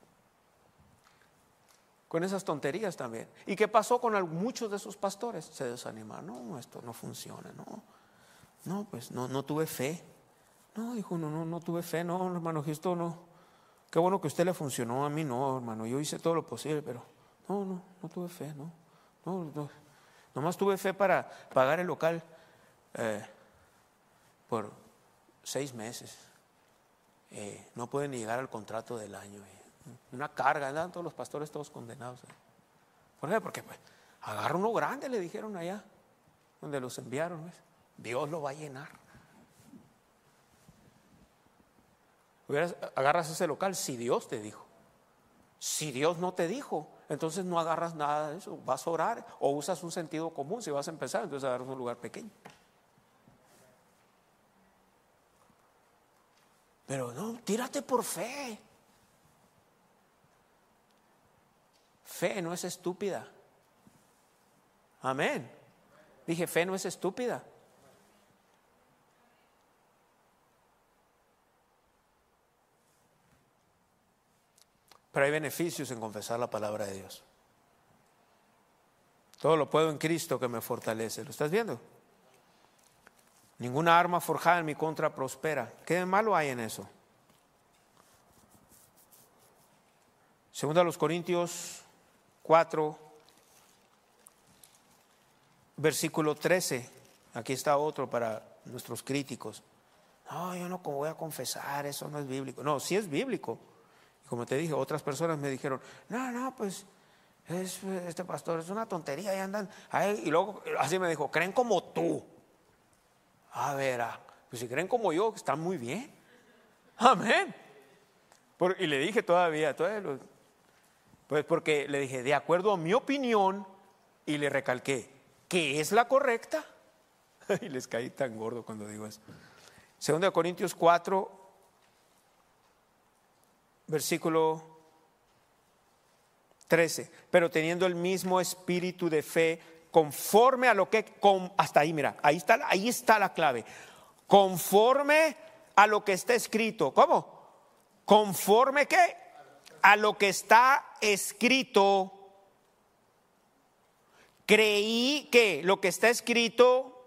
con esas tonterías también. ¿Y qué pasó con muchos de esos pastores? Se desanimaron. No, esto no funciona. No, no, pues no, no tuve fe. No, dijo, no, no, no tuve fe. No, hermano, esto no. Qué bueno que a usted le funcionó, a mí no, hermano. Yo hice todo lo posible, pero no, no, no tuve fe, no. No, no. Nomás tuve fe para pagar el local eh, por seis meses. Eh, no pueden ni llegar al contrato del año. Eh. Una carga, andan todos los pastores todos condenados. ¿Eh? ¿Por qué? Porque pues, agarra uno grande, le dijeron allá, donde los enviaron. ¿Ves? Dios lo va a llenar. Agarras ese local si Dios te dijo. Si Dios no te dijo, entonces no agarras nada de eso. Vas a orar o usas un sentido común. Si vas a empezar, entonces agarras un lugar pequeño. Pero no, tírate por fe. Fe no es estúpida. Amén. Dije, fe no es estúpida. Pero hay beneficios en confesar la palabra de Dios. Todo lo puedo en Cristo que me fortalece. ¿Lo estás viendo? Ninguna arma forjada en mi contra prospera. ¿Qué de malo hay en eso? Segunda a los Corintios cuatro, versículo trece. Aquí está otro para nuestros críticos. No, yo no voy a confesar, eso no es bíblico. No, sí es bíblico. Y como te dije, otras personas me dijeron, no, no, pues es, este pastor es una tontería, y andan ahí. Y luego así me dijo, creen como tú. A ver, ah, pues si creen como yo, están muy bien. Amén. Por, y le dije todavía, todavía lo, pues porque le dije, de acuerdo a mi opinión, y le recalqué, que es la correcta. Y les caí tan gordo cuando digo eso. Segunda de Corintios cuatro, versículo trece. Pero teniendo el mismo espíritu de fe, conforme a lo que, con, hasta ahí, mira, ahí está, ahí está la clave. Conforme a lo que está escrito. ¿Cómo? Conforme ¿qué? A lo que está escrito. Creí que lo que está escrito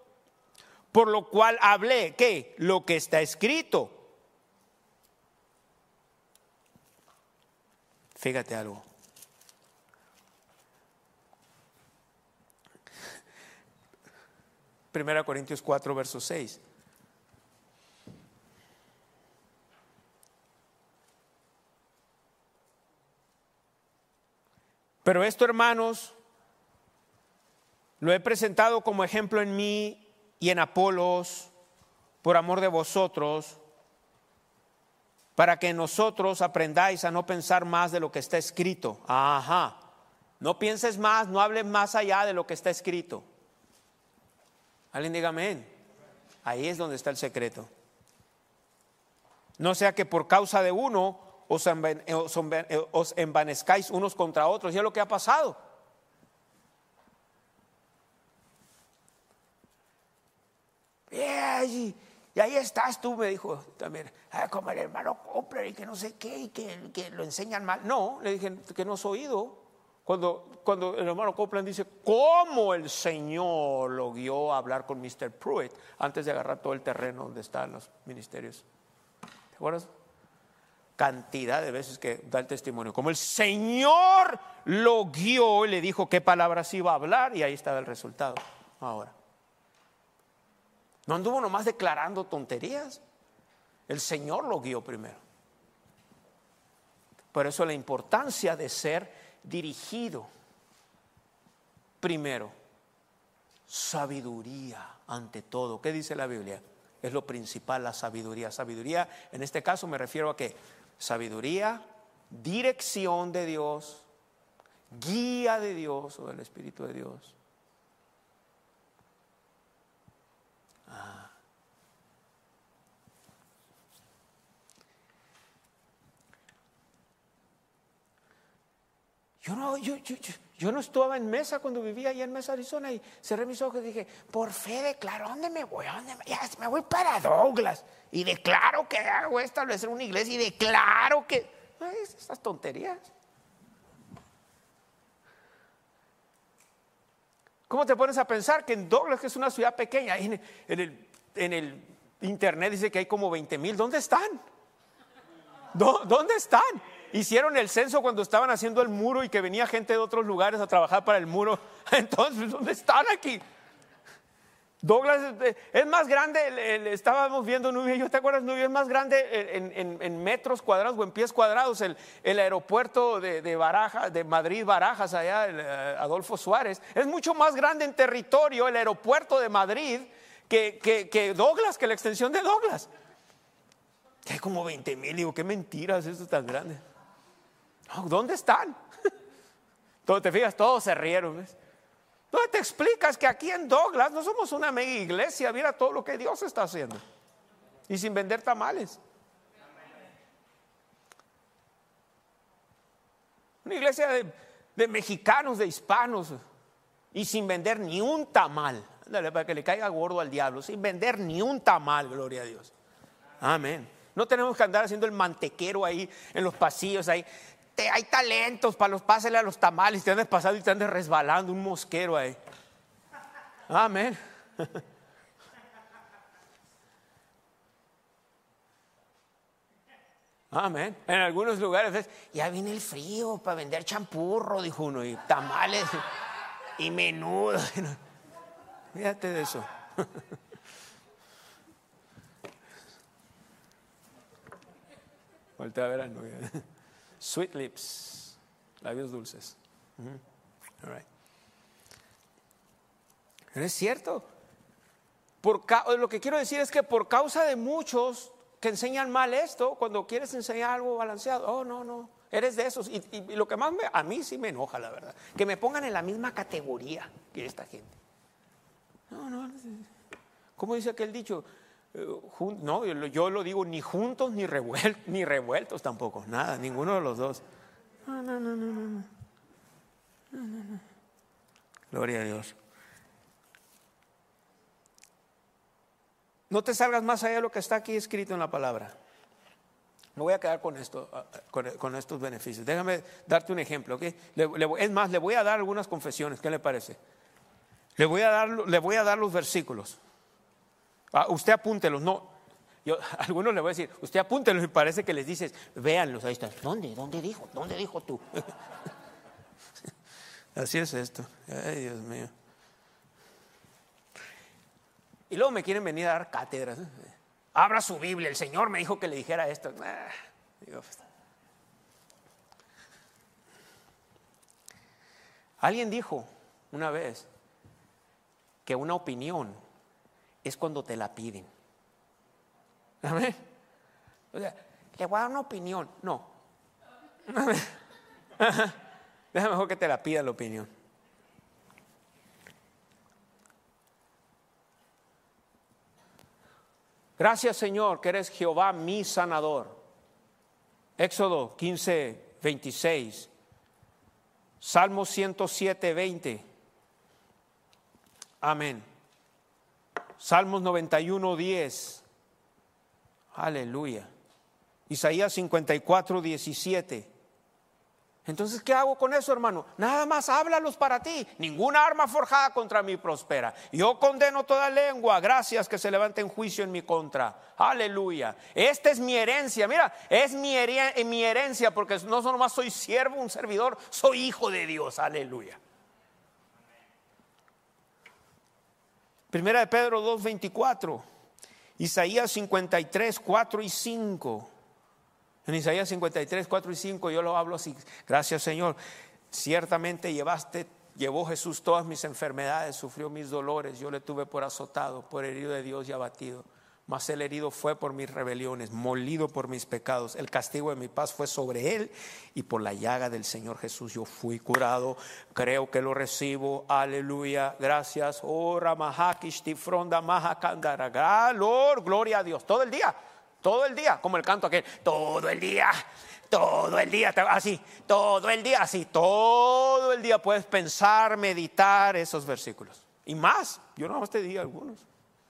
por lo cual hablé, ¿qué? Lo que está escrito. Fíjate algo. Primera Corintios cuatro, verso seis. Pero esto, hermanos, lo he presentado como ejemplo en mí y en Apolos, por amor de vosotros, para que nosotros aprendáis a no pensar más de lo que está escrito. Ajá. No pienses más, no hables más allá de lo que está escrito. Alguien diga amén. Ahí es donde está el secreto. No sea que por causa de uno os, envan, os, envan, os envanezcáis unos contra otros. Y es lo que ha pasado. Yeah, y, y ahí estás tú, me dijo también, ah, como el hermano Copler y que no sé qué, y que, que lo enseñan mal. No, le dije que no has oído. Cuando, cuando el hermano Copeland dice cómo el Señor lo guió a hablar con mister Pruitt antes de agarrar todo el terreno donde están los ministerios. ¿Te acuerdas? Cantidad de veces que da el testimonio. Como el Señor lo guió y le dijo qué palabras iba a hablar, y ahí estaba el resultado. Ahora, no anduvo nomás declarando tonterías. El Señor lo guió primero. Por eso la importancia de ser dirigido primero. Sabiduría ante todo. ¿Qué dice la Biblia? Es lo principal, la sabiduría. Sabiduría, en este caso me refiero a que sabiduría, dirección de Dios, guía de Dios o del Espíritu de Dios. Ah. Yo no, yo, yo, yo, yo no estaba en Mesa cuando vivía allá en Mesa, Arizona, y cerré mis ojos y dije, por fe declaro, ¿dónde me voy? ¿Dónde me? Ya, me voy para Douglas y declaro que hago establecer una iglesia y declaro que... Ay, estas tonterías. ¿Cómo te pones a pensar que en Douglas, que es una ciudad pequeña, en, en, el, en el internet dice que hay como veinte mil? ¿Dónde están? ¿Dónde están? Hicieron el censo cuando estaban haciendo el muro y que venía gente de otros lugares a trabajar para el muro. Entonces, ¿dónde están aquí? Douglas es, es más grande, el, el, estábamos viendo Nubia, ¿yo te acuerdas, Nubia? Es más grande en, en, en metros cuadrados o en pies cuadrados el, el aeropuerto de, de Barajas, de Madrid Barajas, allá, el, uh, Adolfo Suárez. Es mucho más grande en territorio el aeropuerto de Madrid que, que, que Douglas, que la extensión de Douglas. Hay como veinte mil, digo, qué mentiras, esto es tan grande. ¿Dónde están? Entonces te fijas, todos se rieron, ¿ves? Entonces te explicas que aquí en Douglas no somos una mega iglesia. Mira todo lo que Dios está haciendo. Y sin vender tamales. Una iglesia de, de mexicanos, de hispanos. Y sin vender ni un tamal. Ándale, para que le caiga gordo al diablo. Sin vender ni un tamal, gloria a Dios. Amén. No tenemos que andar haciendo el mantequero ahí en los pasillos ahí. Te, hay talentos para los, pásele a los tamales. Te andas pasando y te andas resbalando un mosquero ahí. Amén. Amén. En algunos lugares ves, ya viene el frío para vender champurro, dijo uno, y tamales y menudo. Fíjate de eso. Voltea a ver a novia. Sweet lips, labios dulces. Uh-huh. All right. Pero es cierto. Por ca- lo que quiero decir es que por causa de muchos que enseñan mal esto, cuando quieres enseñar algo balanceado, oh no, no, eres de esos. Y, y, y lo que más me, a mí sí me enoja, la verdad, que me pongan en la misma categoría que esta gente. No, no, ¿cómo dice aquel dicho? No, yo, yo lo digo, ni juntos ni revueltos, ni revueltos tampoco, nada, ninguno de los dos. No, no, no, no, no. No, no, no. Gloria a Dios. No te salgas más allá de lo que está aquí escrito en la palabra. Me voy a quedar con esto, con, con estos beneficios. Déjame darte un ejemplo, ¿ok? Le, le, es más, le voy a dar algunas confesiones. ¿Qué le parece? Le voy a dar, le voy a dar los versículos. Ah, usted apúntelos, no. Yo a algunos les voy a decir, usted apúntelos y parece que les dices, véanlos, ahí están. ¿Dónde? ¿Dónde dijo? ¿Dónde dijo tú? Así es esto. Ay, Dios mío. Y luego me quieren venir a dar cátedras. Abra su Biblia, el Señor me dijo que le dijera esto. Ah, digo, pues, alguien dijo una vez que una opinión es cuando te la piden. ¿Amén? O sea, le voy a dar una opinión. No. Deja mejor que te la pida la opinión. Gracias, Señor, que eres Jehová mi sanador. Éxodo quince, veintiséis. Salmo ciento siete, veinte. Amén. Salmos noventa y uno, diez. Aleluya. Isaías cincuenta y cuatro, diecisiete. Entonces, ¿qué hago con eso, hermano? Nada más háblalos para ti. Ninguna arma forjada contra mí prospera. Yo condeno toda lengua, gracias, que se levante en juicio en mi contra. Aleluya. Esta es mi herencia. Mira, es mi, her- mi herencia, porque no nomás soy siervo, un servidor, soy hijo de Dios. Aleluya. Primera de Pedro dos, veinticuatro. Isaías cincuenta y tres, cuatro y cinco. En Isaías cincuenta y tres, cuatro y cinco yo lo hablo así. Gracias, Señor. Ciertamente llevaste, llevó Jesús todas mis enfermedades, sufrió mis dolores. Yo le tuve por azotado, por herido de Dios y abatido. Mas el herido fue por mis rebeliones, molido por mis pecados. El castigo de mi paz fue sobre él, y por la llaga del Señor Jesús yo fui curado. Creo que lo recibo. Aleluya. Gracias. Oh, Ramahakishti Fronda Mahakandara. Lord, gloria a Dios. Todo el día. Todo el día, como el canto aquel, todo el día, todo el día, así, todo el día, así, todo el día puedes pensar, meditar esos versículos. Y más, yo no más te di algunos.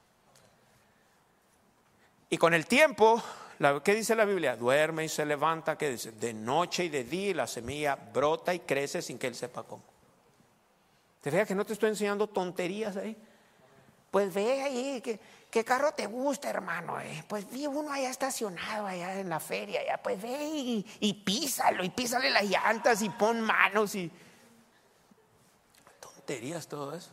Y con el tiempo, la, ¿qué dice la Biblia? Duerme y se levanta, ¿qué dice? De noche y de día, y la semilla brota y crece sin que él sepa cómo. ¿Te fijas que no te estoy enseñando tonterías ahí? Pues ve ahí, ¿qué, qué carro te gusta, hermano? Eh? Pues vi uno allá estacionado, allá en la feria, allá, pues ve y, y písalo, y písale las llantas y pon manos y... Tonterías todo eso.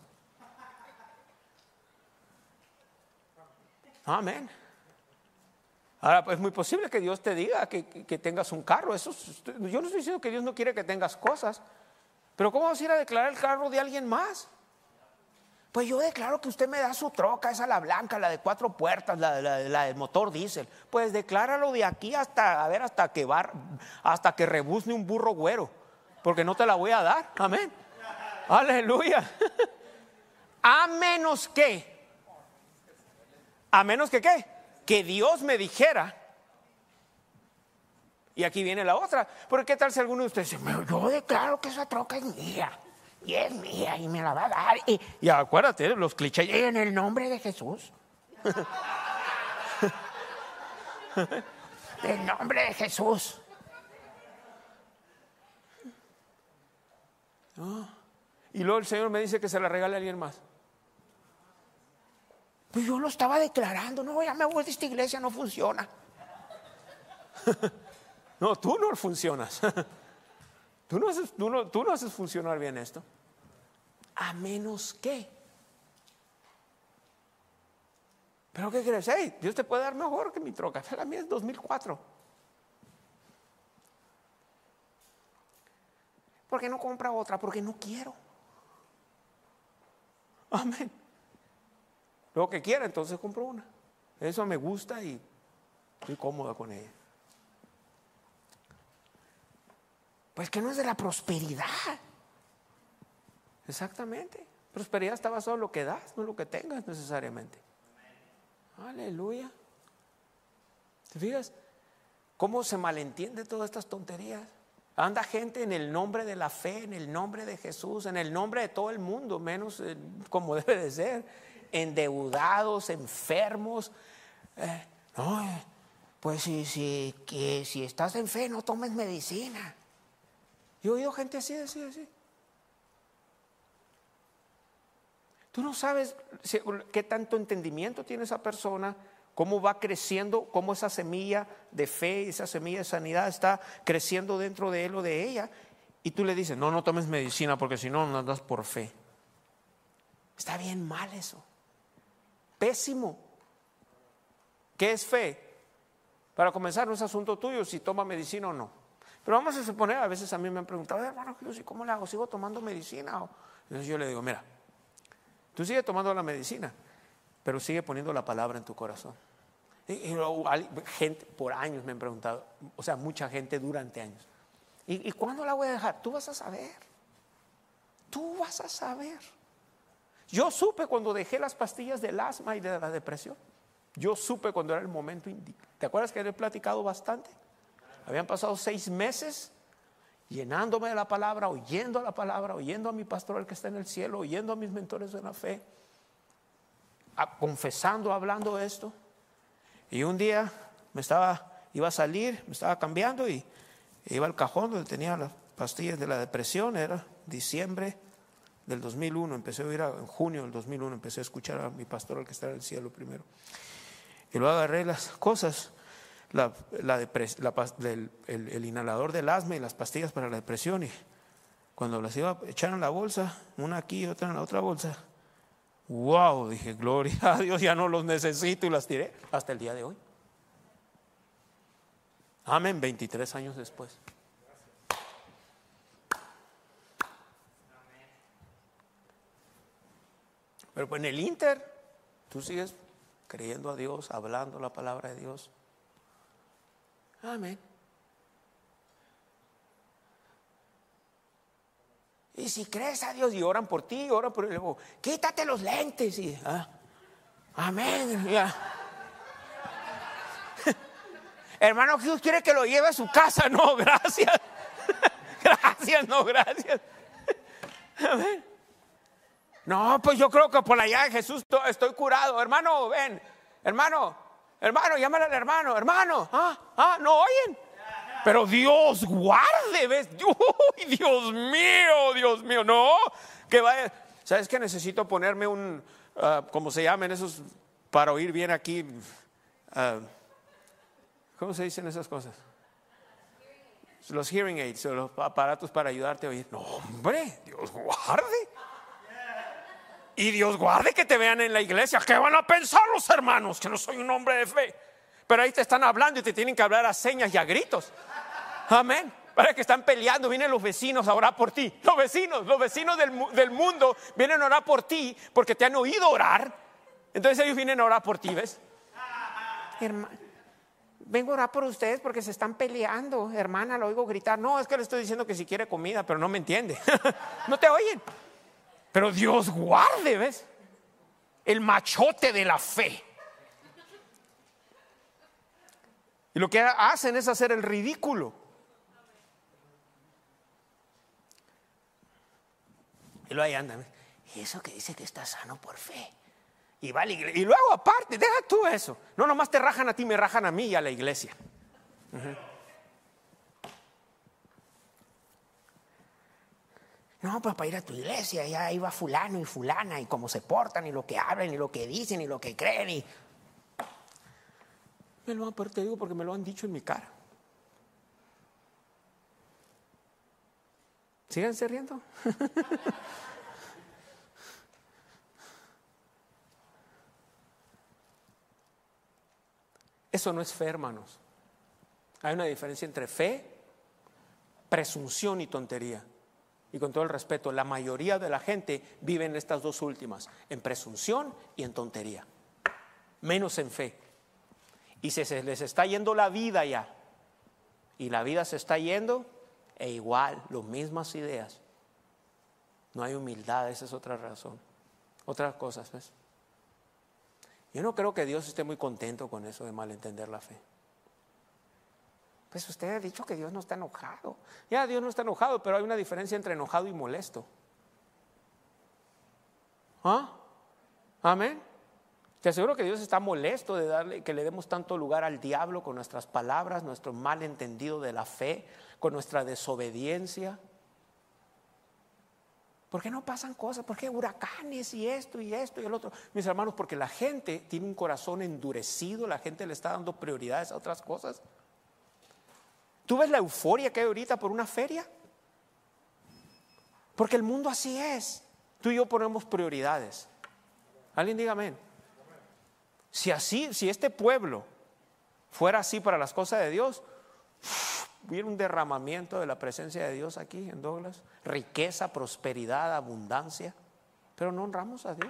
Amén. Ahora, pues es muy posible que Dios te diga que, que, que tengas un carro. Eso, yo no estoy diciendo que Dios no quiere que tengas cosas, pero ¿cómo vas a ir a declarar el carro de alguien más? Pues yo declaro que usted me da su troca, esa la blanca, la de cuatro puertas, la, la, la del motor diésel. Pues decláralo de aquí hasta, a ver, hasta que va, hasta que rebuzne un burro güero, porque no te la voy a dar. Amén. Aleluya. A menos que, a menos que qué, que Dios me dijera. Y aquí viene la otra. Porque qué tal si alguno de ustedes dice, yo declaro que esa troca es mía. Y es mía y me la va a dar. Y, y acuérdate, los clichés, en el nombre de Jesús. En el nombre de Jesús. Oh. Y luego el Señor me dice que se la regale a alguien más. Pues yo lo estaba declarando. No, ya me voy de esta iglesia, no funciona. No, tú no funcionas. Tú no, haces, tú, no, tú no haces funcionar bien esto. A menos que. ¿Pero qué crees? Hey, Dios te puede dar mejor que mi troca. La mía es dos mil cuatro. ¿Por qué no compra otra? Porque no quiero. Amén. Lo que quiera, entonces compro una. Eso me gusta y estoy cómoda con ella. Pues que no es de la prosperidad. Exactamente. Prosperidad está basado en lo que das, no en lo que tengas necesariamente. Aleluya. ¿Te fijas cómo se malentiende todas estas tonterías? Anda gente en el nombre de la fe, en el nombre de Jesús, en el nombre de todo el mundo, menos eh, como debe de ser, endeudados, enfermos. Eh, no, eh, pues si, si, que, si estás en fe, no tomes medicina. Yo he oído gente así, así, así. Tú no sabes si, qué tanto entendimiento tiene esa persona, cómo va creciendo, cómo esa semilla de fe, esa semilla de sanidad está creciendo dentro de él o de ella. Y tú le dices, no, no tomes medicina porque si no, no andas por fe. Está bien mal eso. Pésimo. ¿Qué es fe? Para comenzar, no es asunto tuyo si toma medicina o no. Pero vamos a suponer, a veces a mí me han preguntado, hermano, ¿cómo le hago? ¿Sigo tomando medicina? Entonces yo le digo, mira, tú sigue tomando la medicina, pero sigue poniendo la palabra en tu corazón. Y, y, gente por años me han preguntado, o sea, mucha gente durante años. ¿Y, ¿Y cuándo la voy a dejar? Tú vas a saber. Tú vas a saber. Yo supe cuando dejé las pastillas del asma y de la depresión. Yo supe cuando era el momento indicado. ¿Te acuerdas que le he platicado bastante? Habían pasado seis meses llenándome de la palabra, oyendo la palabra, oyendo a mi pastor el que está en el cielo, oyendo a mis mentores de la fe, a, confesando, hablando esto. Y un día me estaba, iba a salir, me estaba cambiando y iba al cajón donde tenía las pastillas de la depresión. Era diciembre del dos mil uno, empecé a oír a, en junio del dos mil uno, empecé a escuchar a mi pastor el que está en el cielo primero. Y luego agarré las cosas, la, la depres, la, el, el, el inhalador del asma y las pastillas para la depresión. Y cuando las iba a echar en la bolsa, una aquí y otra en la otra bolsa, wow, dije, gloria a Dios, ya no los necesito, y las tiré hasta el día de hoy. Amén, veintitrés años después. Pero pues en el Inter, tú sigues creyendo a Dios, hablando la palabra de Dios. Amén. Y si crees a Dios y oran por ti, oran por él, quítate los lentes y ah, amén. Ya. Hermano, Jesús quiere que lo lleve a su casa. No, gracias. Gracias, no, gracias. Amén. No, pues yo creo que por la llave de Jesús estoy curado. Hermano, ven. Hermano, hermano, llámale al hermano. Hermano, ah, ah, no oyen. Pero Dios guarde, ¿ves? Uy, Dios mío, Dios mío, no. Que vaya. ¿Sabes qué? Necesito ponerme un, uh, ¿cómo se llaman esos? Para oír bien aquí. Uh, ¿Cómo se dicen esas cosas? Los hearing aids, los aparatos para ayudarte a oír. No, hombre, Dios guarde. Y Dios guarde que te vean en la iglesia. ¿Qué van a pensar los hermanos? Que no soy un hombre de fe. Pero ahí te están hablando y te tienen que hablar a señas y a gritos. Amén. Para que están peleando, vienen los vecinos a orar por ti. Los vecinos, los vecinos del, del mundo vienen a orar por ti porque te han oído orar. Entonces ellos vienen a orar por ti, ¿ves? Hermano, vengo a orar por ustedes porque se están peleando. Hermana, lo oigo gritar. No, es que le estoy diciendo que si quiere comida, pero no me entiende. No te oyen. Pero Dios guarde, ¿ves? El machote de la fe. Y lo que hacen es hacer el ridículo. Y luego ahí andan. Y eso que dice que está sano por fe. Y va a la iglesia. Y luego aparte, deja tú eso. No, nomás te rajan a ti, me rajan a mí y a la iglesia. Uh-huh. No, pues para ir a tu iglesia, ya iba fulano y fulana, y cómo se portan, y lo que hablan, y lo que dicen, y lo que creen. Y... Me lo han, te digo porque me lo han dicho en mi cara. Síganse riendo. Eso no es fe, hermanos. Hay una diferencia entre fe, presunción y tontería. Y con todo el respeto, la mayoría de la gente vive en estas dos últimas, en presunción y en tontería, menos en fe. Y se, se les está yendo la vida ya, y la vida se está yendo, e igual, las mismas ideas. No hay humildad, esa es otra razón. Otras cosas, ¿ves? Yo no creo que Dios esté muy contento con eso de malentender la fe. Pues usted ha dicho que Dios no está enojado. Ya, Dios no está enojado, pero hay una diferencia entre enojado y molesto. ¿Ah? Amén. Te aseguro que Dios está molesto de darle, que le demos tanto lugar al diablo con nuestras palabras, nuestro malentendido de la fe, con nuestra desobediencia. ¿Por qué no pasan cosas? ¿Por qué huracanes y esto y esto y el otro? Mis hermanos, porque la gente tiene un corazón endurecido, la gente le está dando prioridades a otras cosas. ¿Tú ves la euforia que hay ahorita por una feria? Porque el mundo así es. Tú y yo ponemos prioridades. Alguien diga amén. Si así, si este pueblo fuera así para las cosas de Dios, hubiera un derramamiento de la presencia de Dios aquí en Douglas, riqueza, prosperidad, abundancia, pero no honramos a Dios.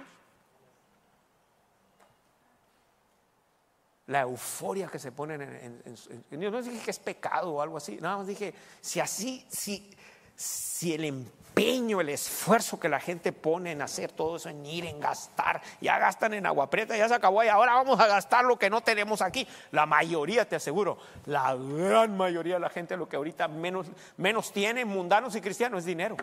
La euforia que se pone en, en, en, en yo no dije que es pecado o algo así, nada más dije, si así, si, si el empeño, el esfuerzo que la gente pone en hacer todo eso, en ir, en gastar, ya gastan en Agua Prieta, ya se acabó y ahora vamos a gastar lo que no tenemos aquí. La mayoría, te aseguro, la gran mayoría de la gente lo que ahorita menos, menos tiene, mundanos y cristianos, es dinero.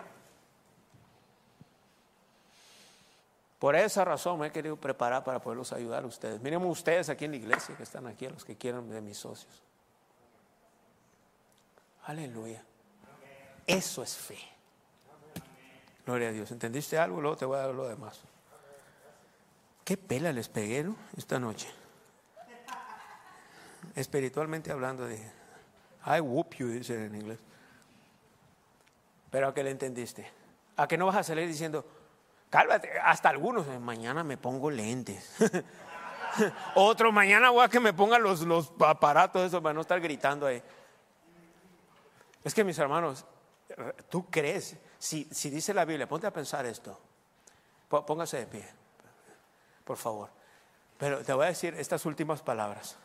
Por esa razón me he querido preparar para poderlos ayudar a ustedes. Miren ustedes aquí en la iglesia que están aquí, a los que quieran de mis socios. Aleluya. Eso es fe. Gloria a Dios. ¿Entendiste algo? Luego te voy a dar lo demás. ¿Qué pela les pegué, no? Esta noche. Espiritualmente hablando, dije, I whoop you, dicen en inglés. Pero ¿a qué le entendiste? ¿A qué no vas a salir diciendo, cálmate? Hasta algunos, mañana me pongo lentes. Otro, mañana voy a que me pongan los, los aparatos esos para no estar gritando ahí. Es que mis hermanos, ¿tú crees? Si, si dice la Biblia, ponte a pensar esto. Póngase de pie, por favor. Pero te voy a decir estas últimas palabras.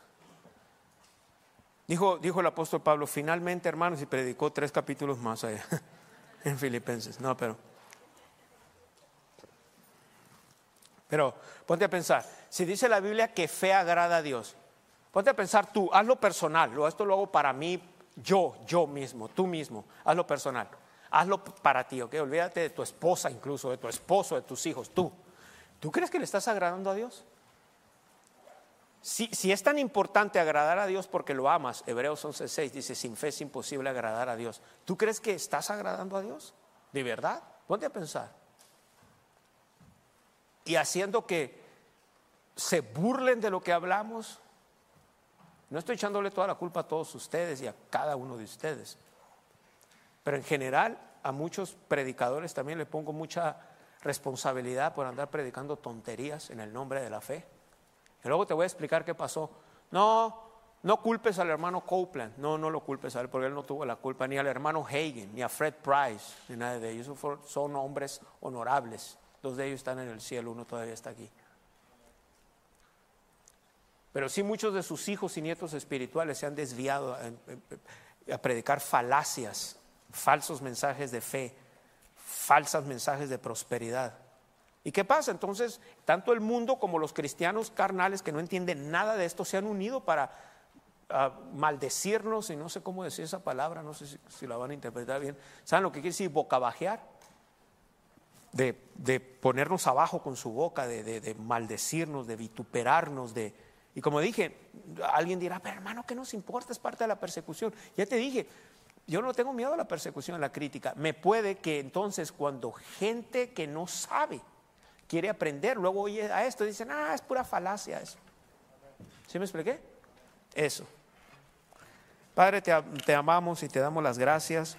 Dijo, dijo el apóstol Pablo, finalmente, hermanos, y predicó tres capítulos más allá en Filipenses. No, pero Pero ponte a pensar, si dice la Biblia que fe agrada a Dios, ponte a pensar tú, hazlo personal. Esto lo hago para mí, yo, yo mismo, tú mismo, hazlo personal. Hazlo para ti, ¿ok? Olvídate de tu esposa incluso, de tu esposo, de tus hijos, tú. ¿Tú crees que le estás agradando a Dios? Si, si es tan importante agradar a Dios porque lo amas, Hebreos once seis dice, sin fe es imposible agradar a Dios. ¿Tú crees que estás agradando a Dios? ¿De verdad? Ponte a pensar. Y haciendo que se burlen de lo que hablamos. No estoy echándole toda la culpa a todos ustedes y a cada uno de ustedes. Pero en general a muchos predicadores también le pongo mucha responsabilidad por andar predicando tonterías en el nombre de la fe. Y luego te voy a explicar qué pasó. No, no culpes al hermano Copeland. No, no lo culpes a él porque él no tuvo la culpa. Ni al hermano Hagin, ni a Fred Price, ni nada de ellos. Son hombres honorables. Dos de ellos están en el cielo, uno todavía está aquí. Pero sí muchos de sus hijos y nietos espirituales se han desviado a, a, a predicar falacias, falsos mensajes de fe, falsos mensajes de prosperidad. ¿Y qué pasa? Entonces, tanto el mundo como los cristianos carnales que no entienden nada de esto se han unido para uh, maldecirnos, y no sé cómo decir esa palabra, no sé si, si la van a interpretar bien. ¿Saben lo que quiere decir bocabajear? De, de ponernos abajo con su boca, de, de, de maldecirnos, de vituperarnos, de... Y como dije, alguien dirá, pero hermano, ¿qué nos importa? Es parte de la persecución. Ya te dije, yo no tengo miedo a la persecución, a la crítica. Me puede que entonces cuando gente que no sabe quiere aprender, luego oye a esto y dicen, ah, es pura falacia eso. ¿Sí me expliqué? Eso. Padre, te, te amamos y te damos las gracias.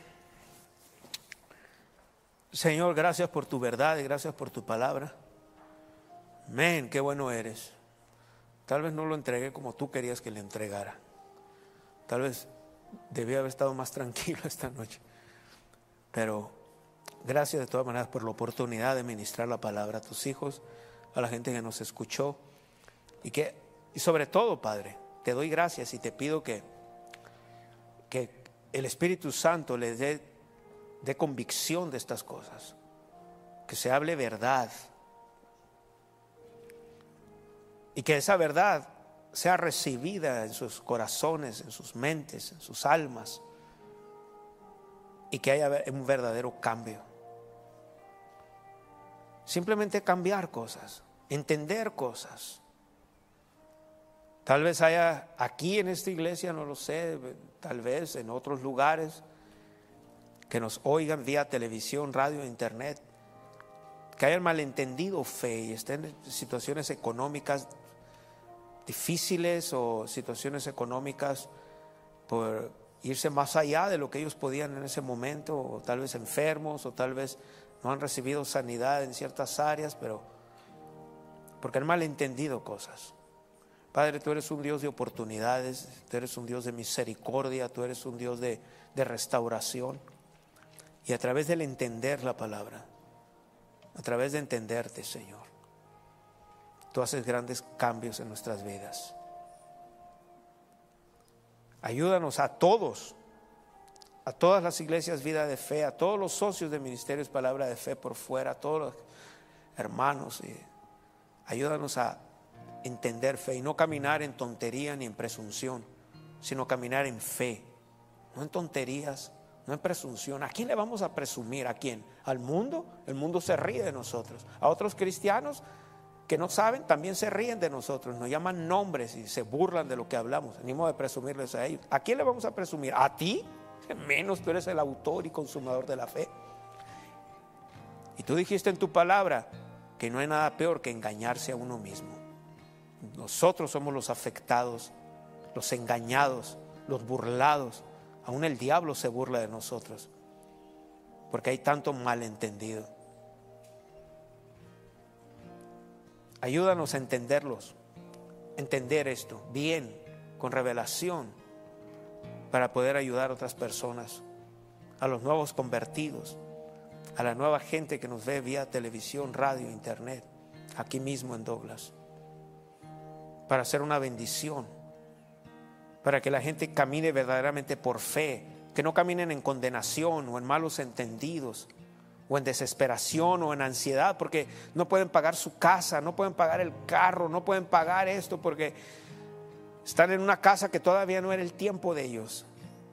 Señor, gracias por tu verdad y gracias por tu palabra. Men, qué bueno eres. Tal vez no lo entregué como tú querías que le entregara. Tal vez debía haber estado más tranquilo esta noche. Pero gracias de todas maneras por la oportunidad de ministrar la palabra a tus hijos, a la gente que nos escuchó. Y, que, y sobre todo, Padre, te doy gracias y te pido que, que el Espíritu Santo les dé, dé convicción de estas cosas. Que se hable verdad. Y que esa verdad sea recibida en sus corazones, en sus mentes, en sus almas. Y que haya un verdadero cambio. Simplemente cambiar cosas, entender cosas. Tal vez haya aquí en esta iglesia, no lo sé, tal vez en otros lugares que nos oigan vía televisión, radio, internet, que hayan malentendido fe y estén en situaciones económicas difíciles o situaciones económicas por irse más allá de lo que ellos podían en ese momento, o tal vez enfermos, o tal vez no han recibido sanidad en ciertas áreas, pero porque han malentendido cosas. Padre, tú eres un Dios de oportunidades, tú eres un Dios de misericordia, tú eres un Dios de, de restauración. Y a través del entender la palabra, a través de entenderte, Señor, tú haces grandes cambios en nuestras vidas. Ayúdanos a todos, a todas las iglesias Vida de Fe, a todos los socios de Ministerios Palabra de Fe por fuera, a todos los hermanos, y ayúdanos a entender fe y no caminar en tontería ni en presunción, sino caminar en fe, no en tonterías, no en presunción. ¿A quién le vamos a presumir? ¿A quién? ¿Al mundo? El mundo se ríe de nosotros. A otros cristianos que no saben también se ríen de nosotros, nos llaman nombres y se burlan de lo que hablamos. Ni modo de presumirles a ellos. ¿A quién le vamos a presumir? ¿A ti? Menos, tú eres el autor y consumador de la fe. Y tú dijiste en tu palabra que no hay nada peor que engañarse a uno mismo. Nosotros somos los afectados, los engañados, los burlados. Aún el diablo se burla de nosotros porque hay tanto malentendido. Ayúdanos a entenderlos, entender esto bien, con revelación, para poder ayudar a otras personas, a los nuevos convertidos, a la nueva gente que nos ve vía televisión, radio, internet, aquí mismo en Douglas, para hacer una bendición, para que la gente camine verdaderamente por fe, que no caminen en condenación o en malos entendidos, o en desesperación o en ansiedad, porque no pueden pagar su casa, no pueden pagar el carro, no pueden pagar esto, porque están en una casa que todavía no era el tiempo de ellos.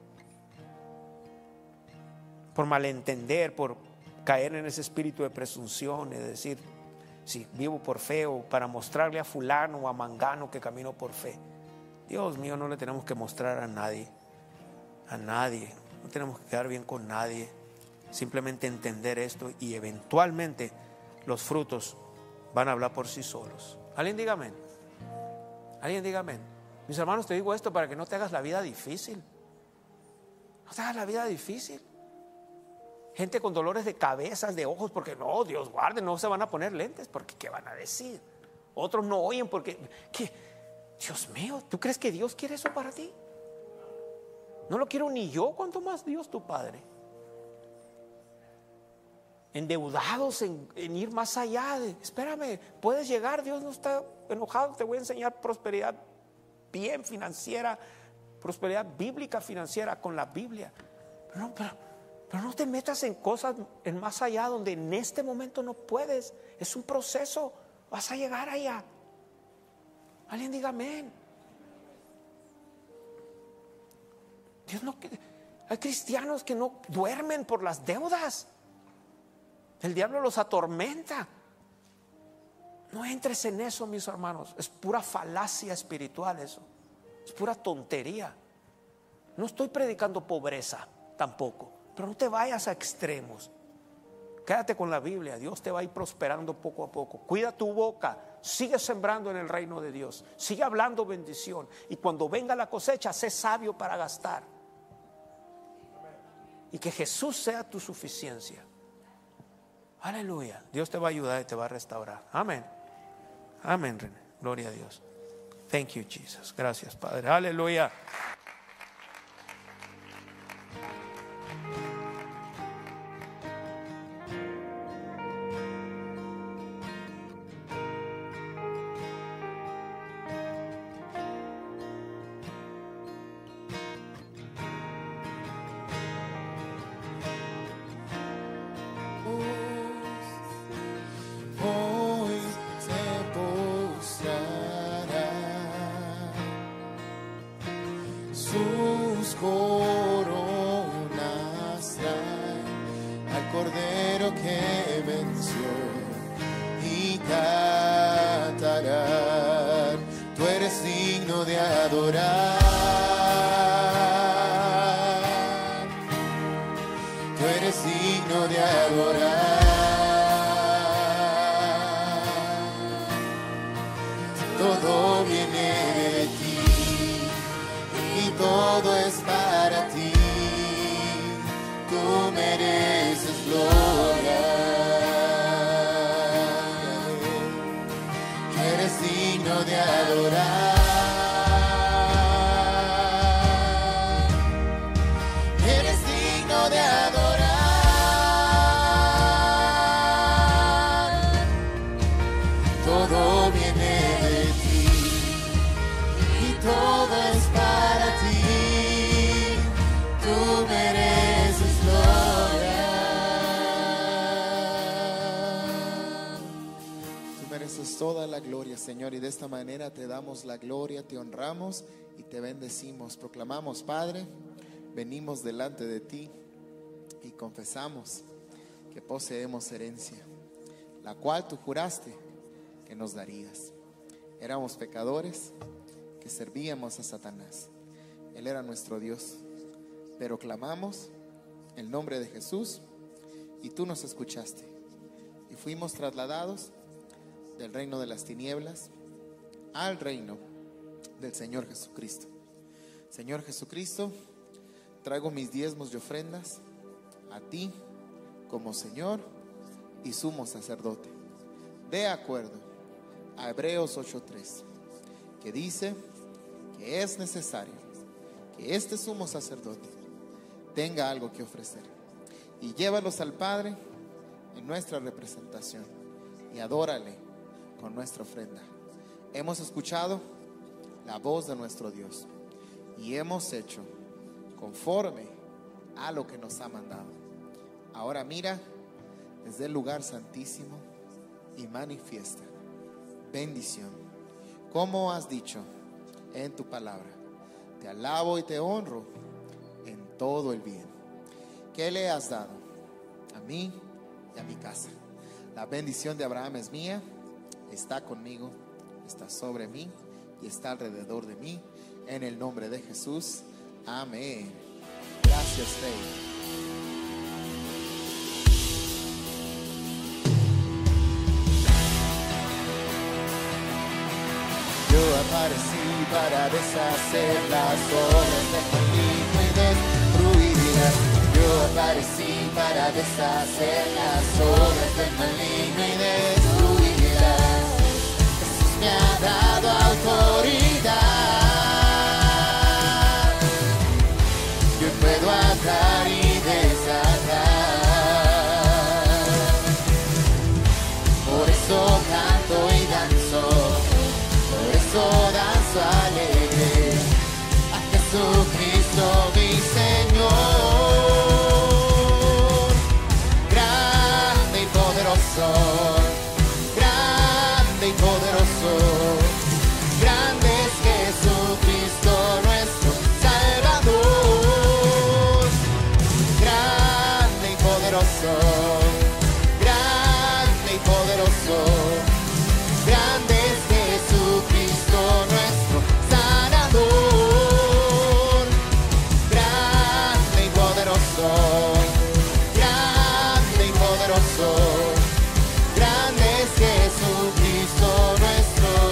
Por malentender, por caer en ese espíritu de presunción, es decir, si vivo por fe, o para mostrarle a fulano o a mangano que camino por fe. Dios mío, no le tenemos que mostrar a nadie, a nadie, no tenemos que quedar bien con nadie. Simplemente entender esto y eventualmente los frutos van a hablar por sí solos. ¿Alguien diga amén? ¿Alguien diga amén? Mis hermanos, te digo esto para que no te hagas la vida difícil. No te hagas la vida difícil. Gente con dolores de cabezas, de ojos, porque no, Dios guarde, no se van a poner lentes, porque ¿qué van a decir? Otros no oyen porque, ¿qué? Dios mío, ¿tú crees que Dios quiere eso para ti? No lo quiero ni yo, cuanto más Dios tu Padre. Endeudados en, en ir más allá de, espérame, puedes llegar, Dios no está enojado, te voy a enseñar prosperidad bien financiera, prosperidad bíblica financiera con la Biblia. Pero no, pero, pero no te metas en cosas en más allá donde en este momento no puedes. Es un proceso, vas a llegar allá. Alguien diga amén. Dios no, hay cristianos que no duermen por las deudas. El diablo los atormenta. No entres en eso, mis hermanos. Es pura falacia espiritual eso. Es pura tontería. No estoy predicando pobreza tampoco, pero no te vayas a extremos. Quédate con la Biblia. Dios te va a ir prosperando poco a poco. Cuida tu boca. Sigue sembrando en el reino de Dios. Sigue hablando bendición. Y cuando venga la cosecha, sé sabio para gastar. Y que Jesús sea tu suficiencia. Aleluya. Dios te va a ayudar y te va a restaurar. Amén. Amén, René. Gloria a Dios. Thank you, Jesus. Gracias, Padre. Aleluya. mereces toda la gloria, Señor, y de esta manera te damos la gloria, te honramos y te bendecimos. Proclamamos, Padre, venimos delante de ti y confesamos que poseemos herencia, la cual tú juraste que nos darías. Éramos pecadores que servíamos a Satanás. Él era nuestro Dios, pero clamamos el nombre de Jesús y tú nos escuchaste y fuimos trasladados del reino de las tinieblas al reino del Señor Jesucristo. Señor Jesucristo, traigo mis diezmos y ofrendas a ti como Señor y sumo sacerdote, de acuerdo a Hebreos ocho tres, que dice que es necesario que este sumo sacerdote tenga algo que ofrecer, y llévalos al Padre en nuestra representación y adórale con nuestra ofrenda. Hemos escuchado la voz de nuestro Dios y hemos hecho conforme a lo que nos ha mandado. Ahora mira desde el lugar santísimo y manifiesta bendición, como has dicho en tu palabra. Te alabo y te honro en todo el bien que le has dado a mí y a mi casa. La bendición de Abraham es mía, está conmigo, está sobre mí y está alrededor de mí. En el nombre de Jesús, amén. Gracias, Rey. Yo aparecí para deshacer las obras del maligno y destruirlas. Yo aparecí para deshacer las obras del maligno y destruirlas. Jesús me ha dado autoridad. Yo puedo atar y desatar. Por eso canto y danzo. Por eso danzo alegre a Jesucristo mi Señor. Grande y poderoso, grande y poderoso, grande es Jesucristo nuestro Salvador. Grande y poderoso, grande y poderoso, grande es Jesucristo nuestro sanador. Grande y poderoso, grande y poderoso, grande es Jesucristo nuestro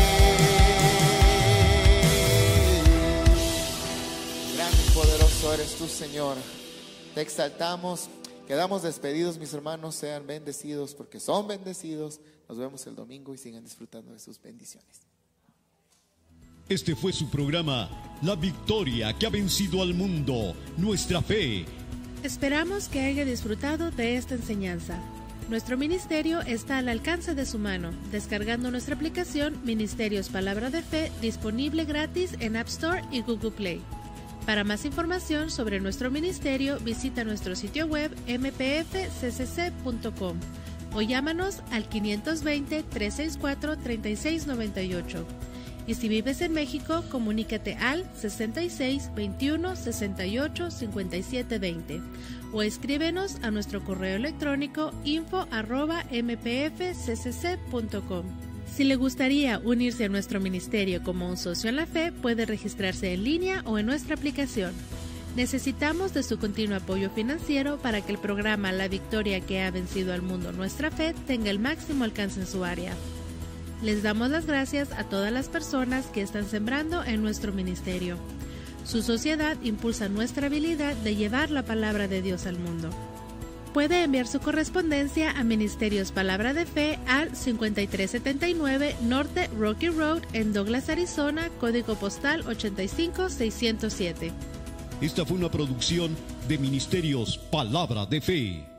Rey. Grande y poderoso eres tú, Señor. Te exaltamos. Quedamos despedidos, mis hermanos. Sean bendecidos porque son bendecidos. Nos vemos el domingo y sigan disfrutando de sus bendiciones. Este fue su programa, La Victoria que ha vencido al mundo, nuestra fe. Esperamos que haya disfrutado de esta enseñanza. Nuestro ministerio está al alcance de su mano, descargando nuestra aplicación Ministerios Palabra de Fe, disponible gratis en App Store y Google Play. Para más información sobre nuestro ministerio, visita nuestro sitio web m p f c c c punto com o llámanos al quinientos veinte, trescientos sesenta y cuatro, treinta y seis noventa y ocho. Y si vives en México, comunícate al sesenta y seis, veintiuno, sesenta y ocho, cincuenta y siete veinte o escríbenos a nuestro correo electrónico info arroba m p f c c c punto com. Si le gustaría unirse a nuestro ministerio como un socio en la fe, puede registrarse en línea o en nuestra aplicación. Necesitamos de su continuo apoyo financiero para que el programa La Victoria que ha vencido al mundo, nuestra fe, tenga el máximo alcance en su área. Les damos las gracias a todas las personas que están sembrando en nuestro ministerio. Su sociedad impulsa nuestra habilidad de llevar la palabra de Dios al mundo. Puede enviar su correspondencia a Ministerios Palabra de Fe al cincuenta y tres setenta y nueve Norte Rocky Road en Douglas, Arizona, código postal ochenta y cinco seiscientos siete. Esta fue una producción de Ministerios Palabra de Fe.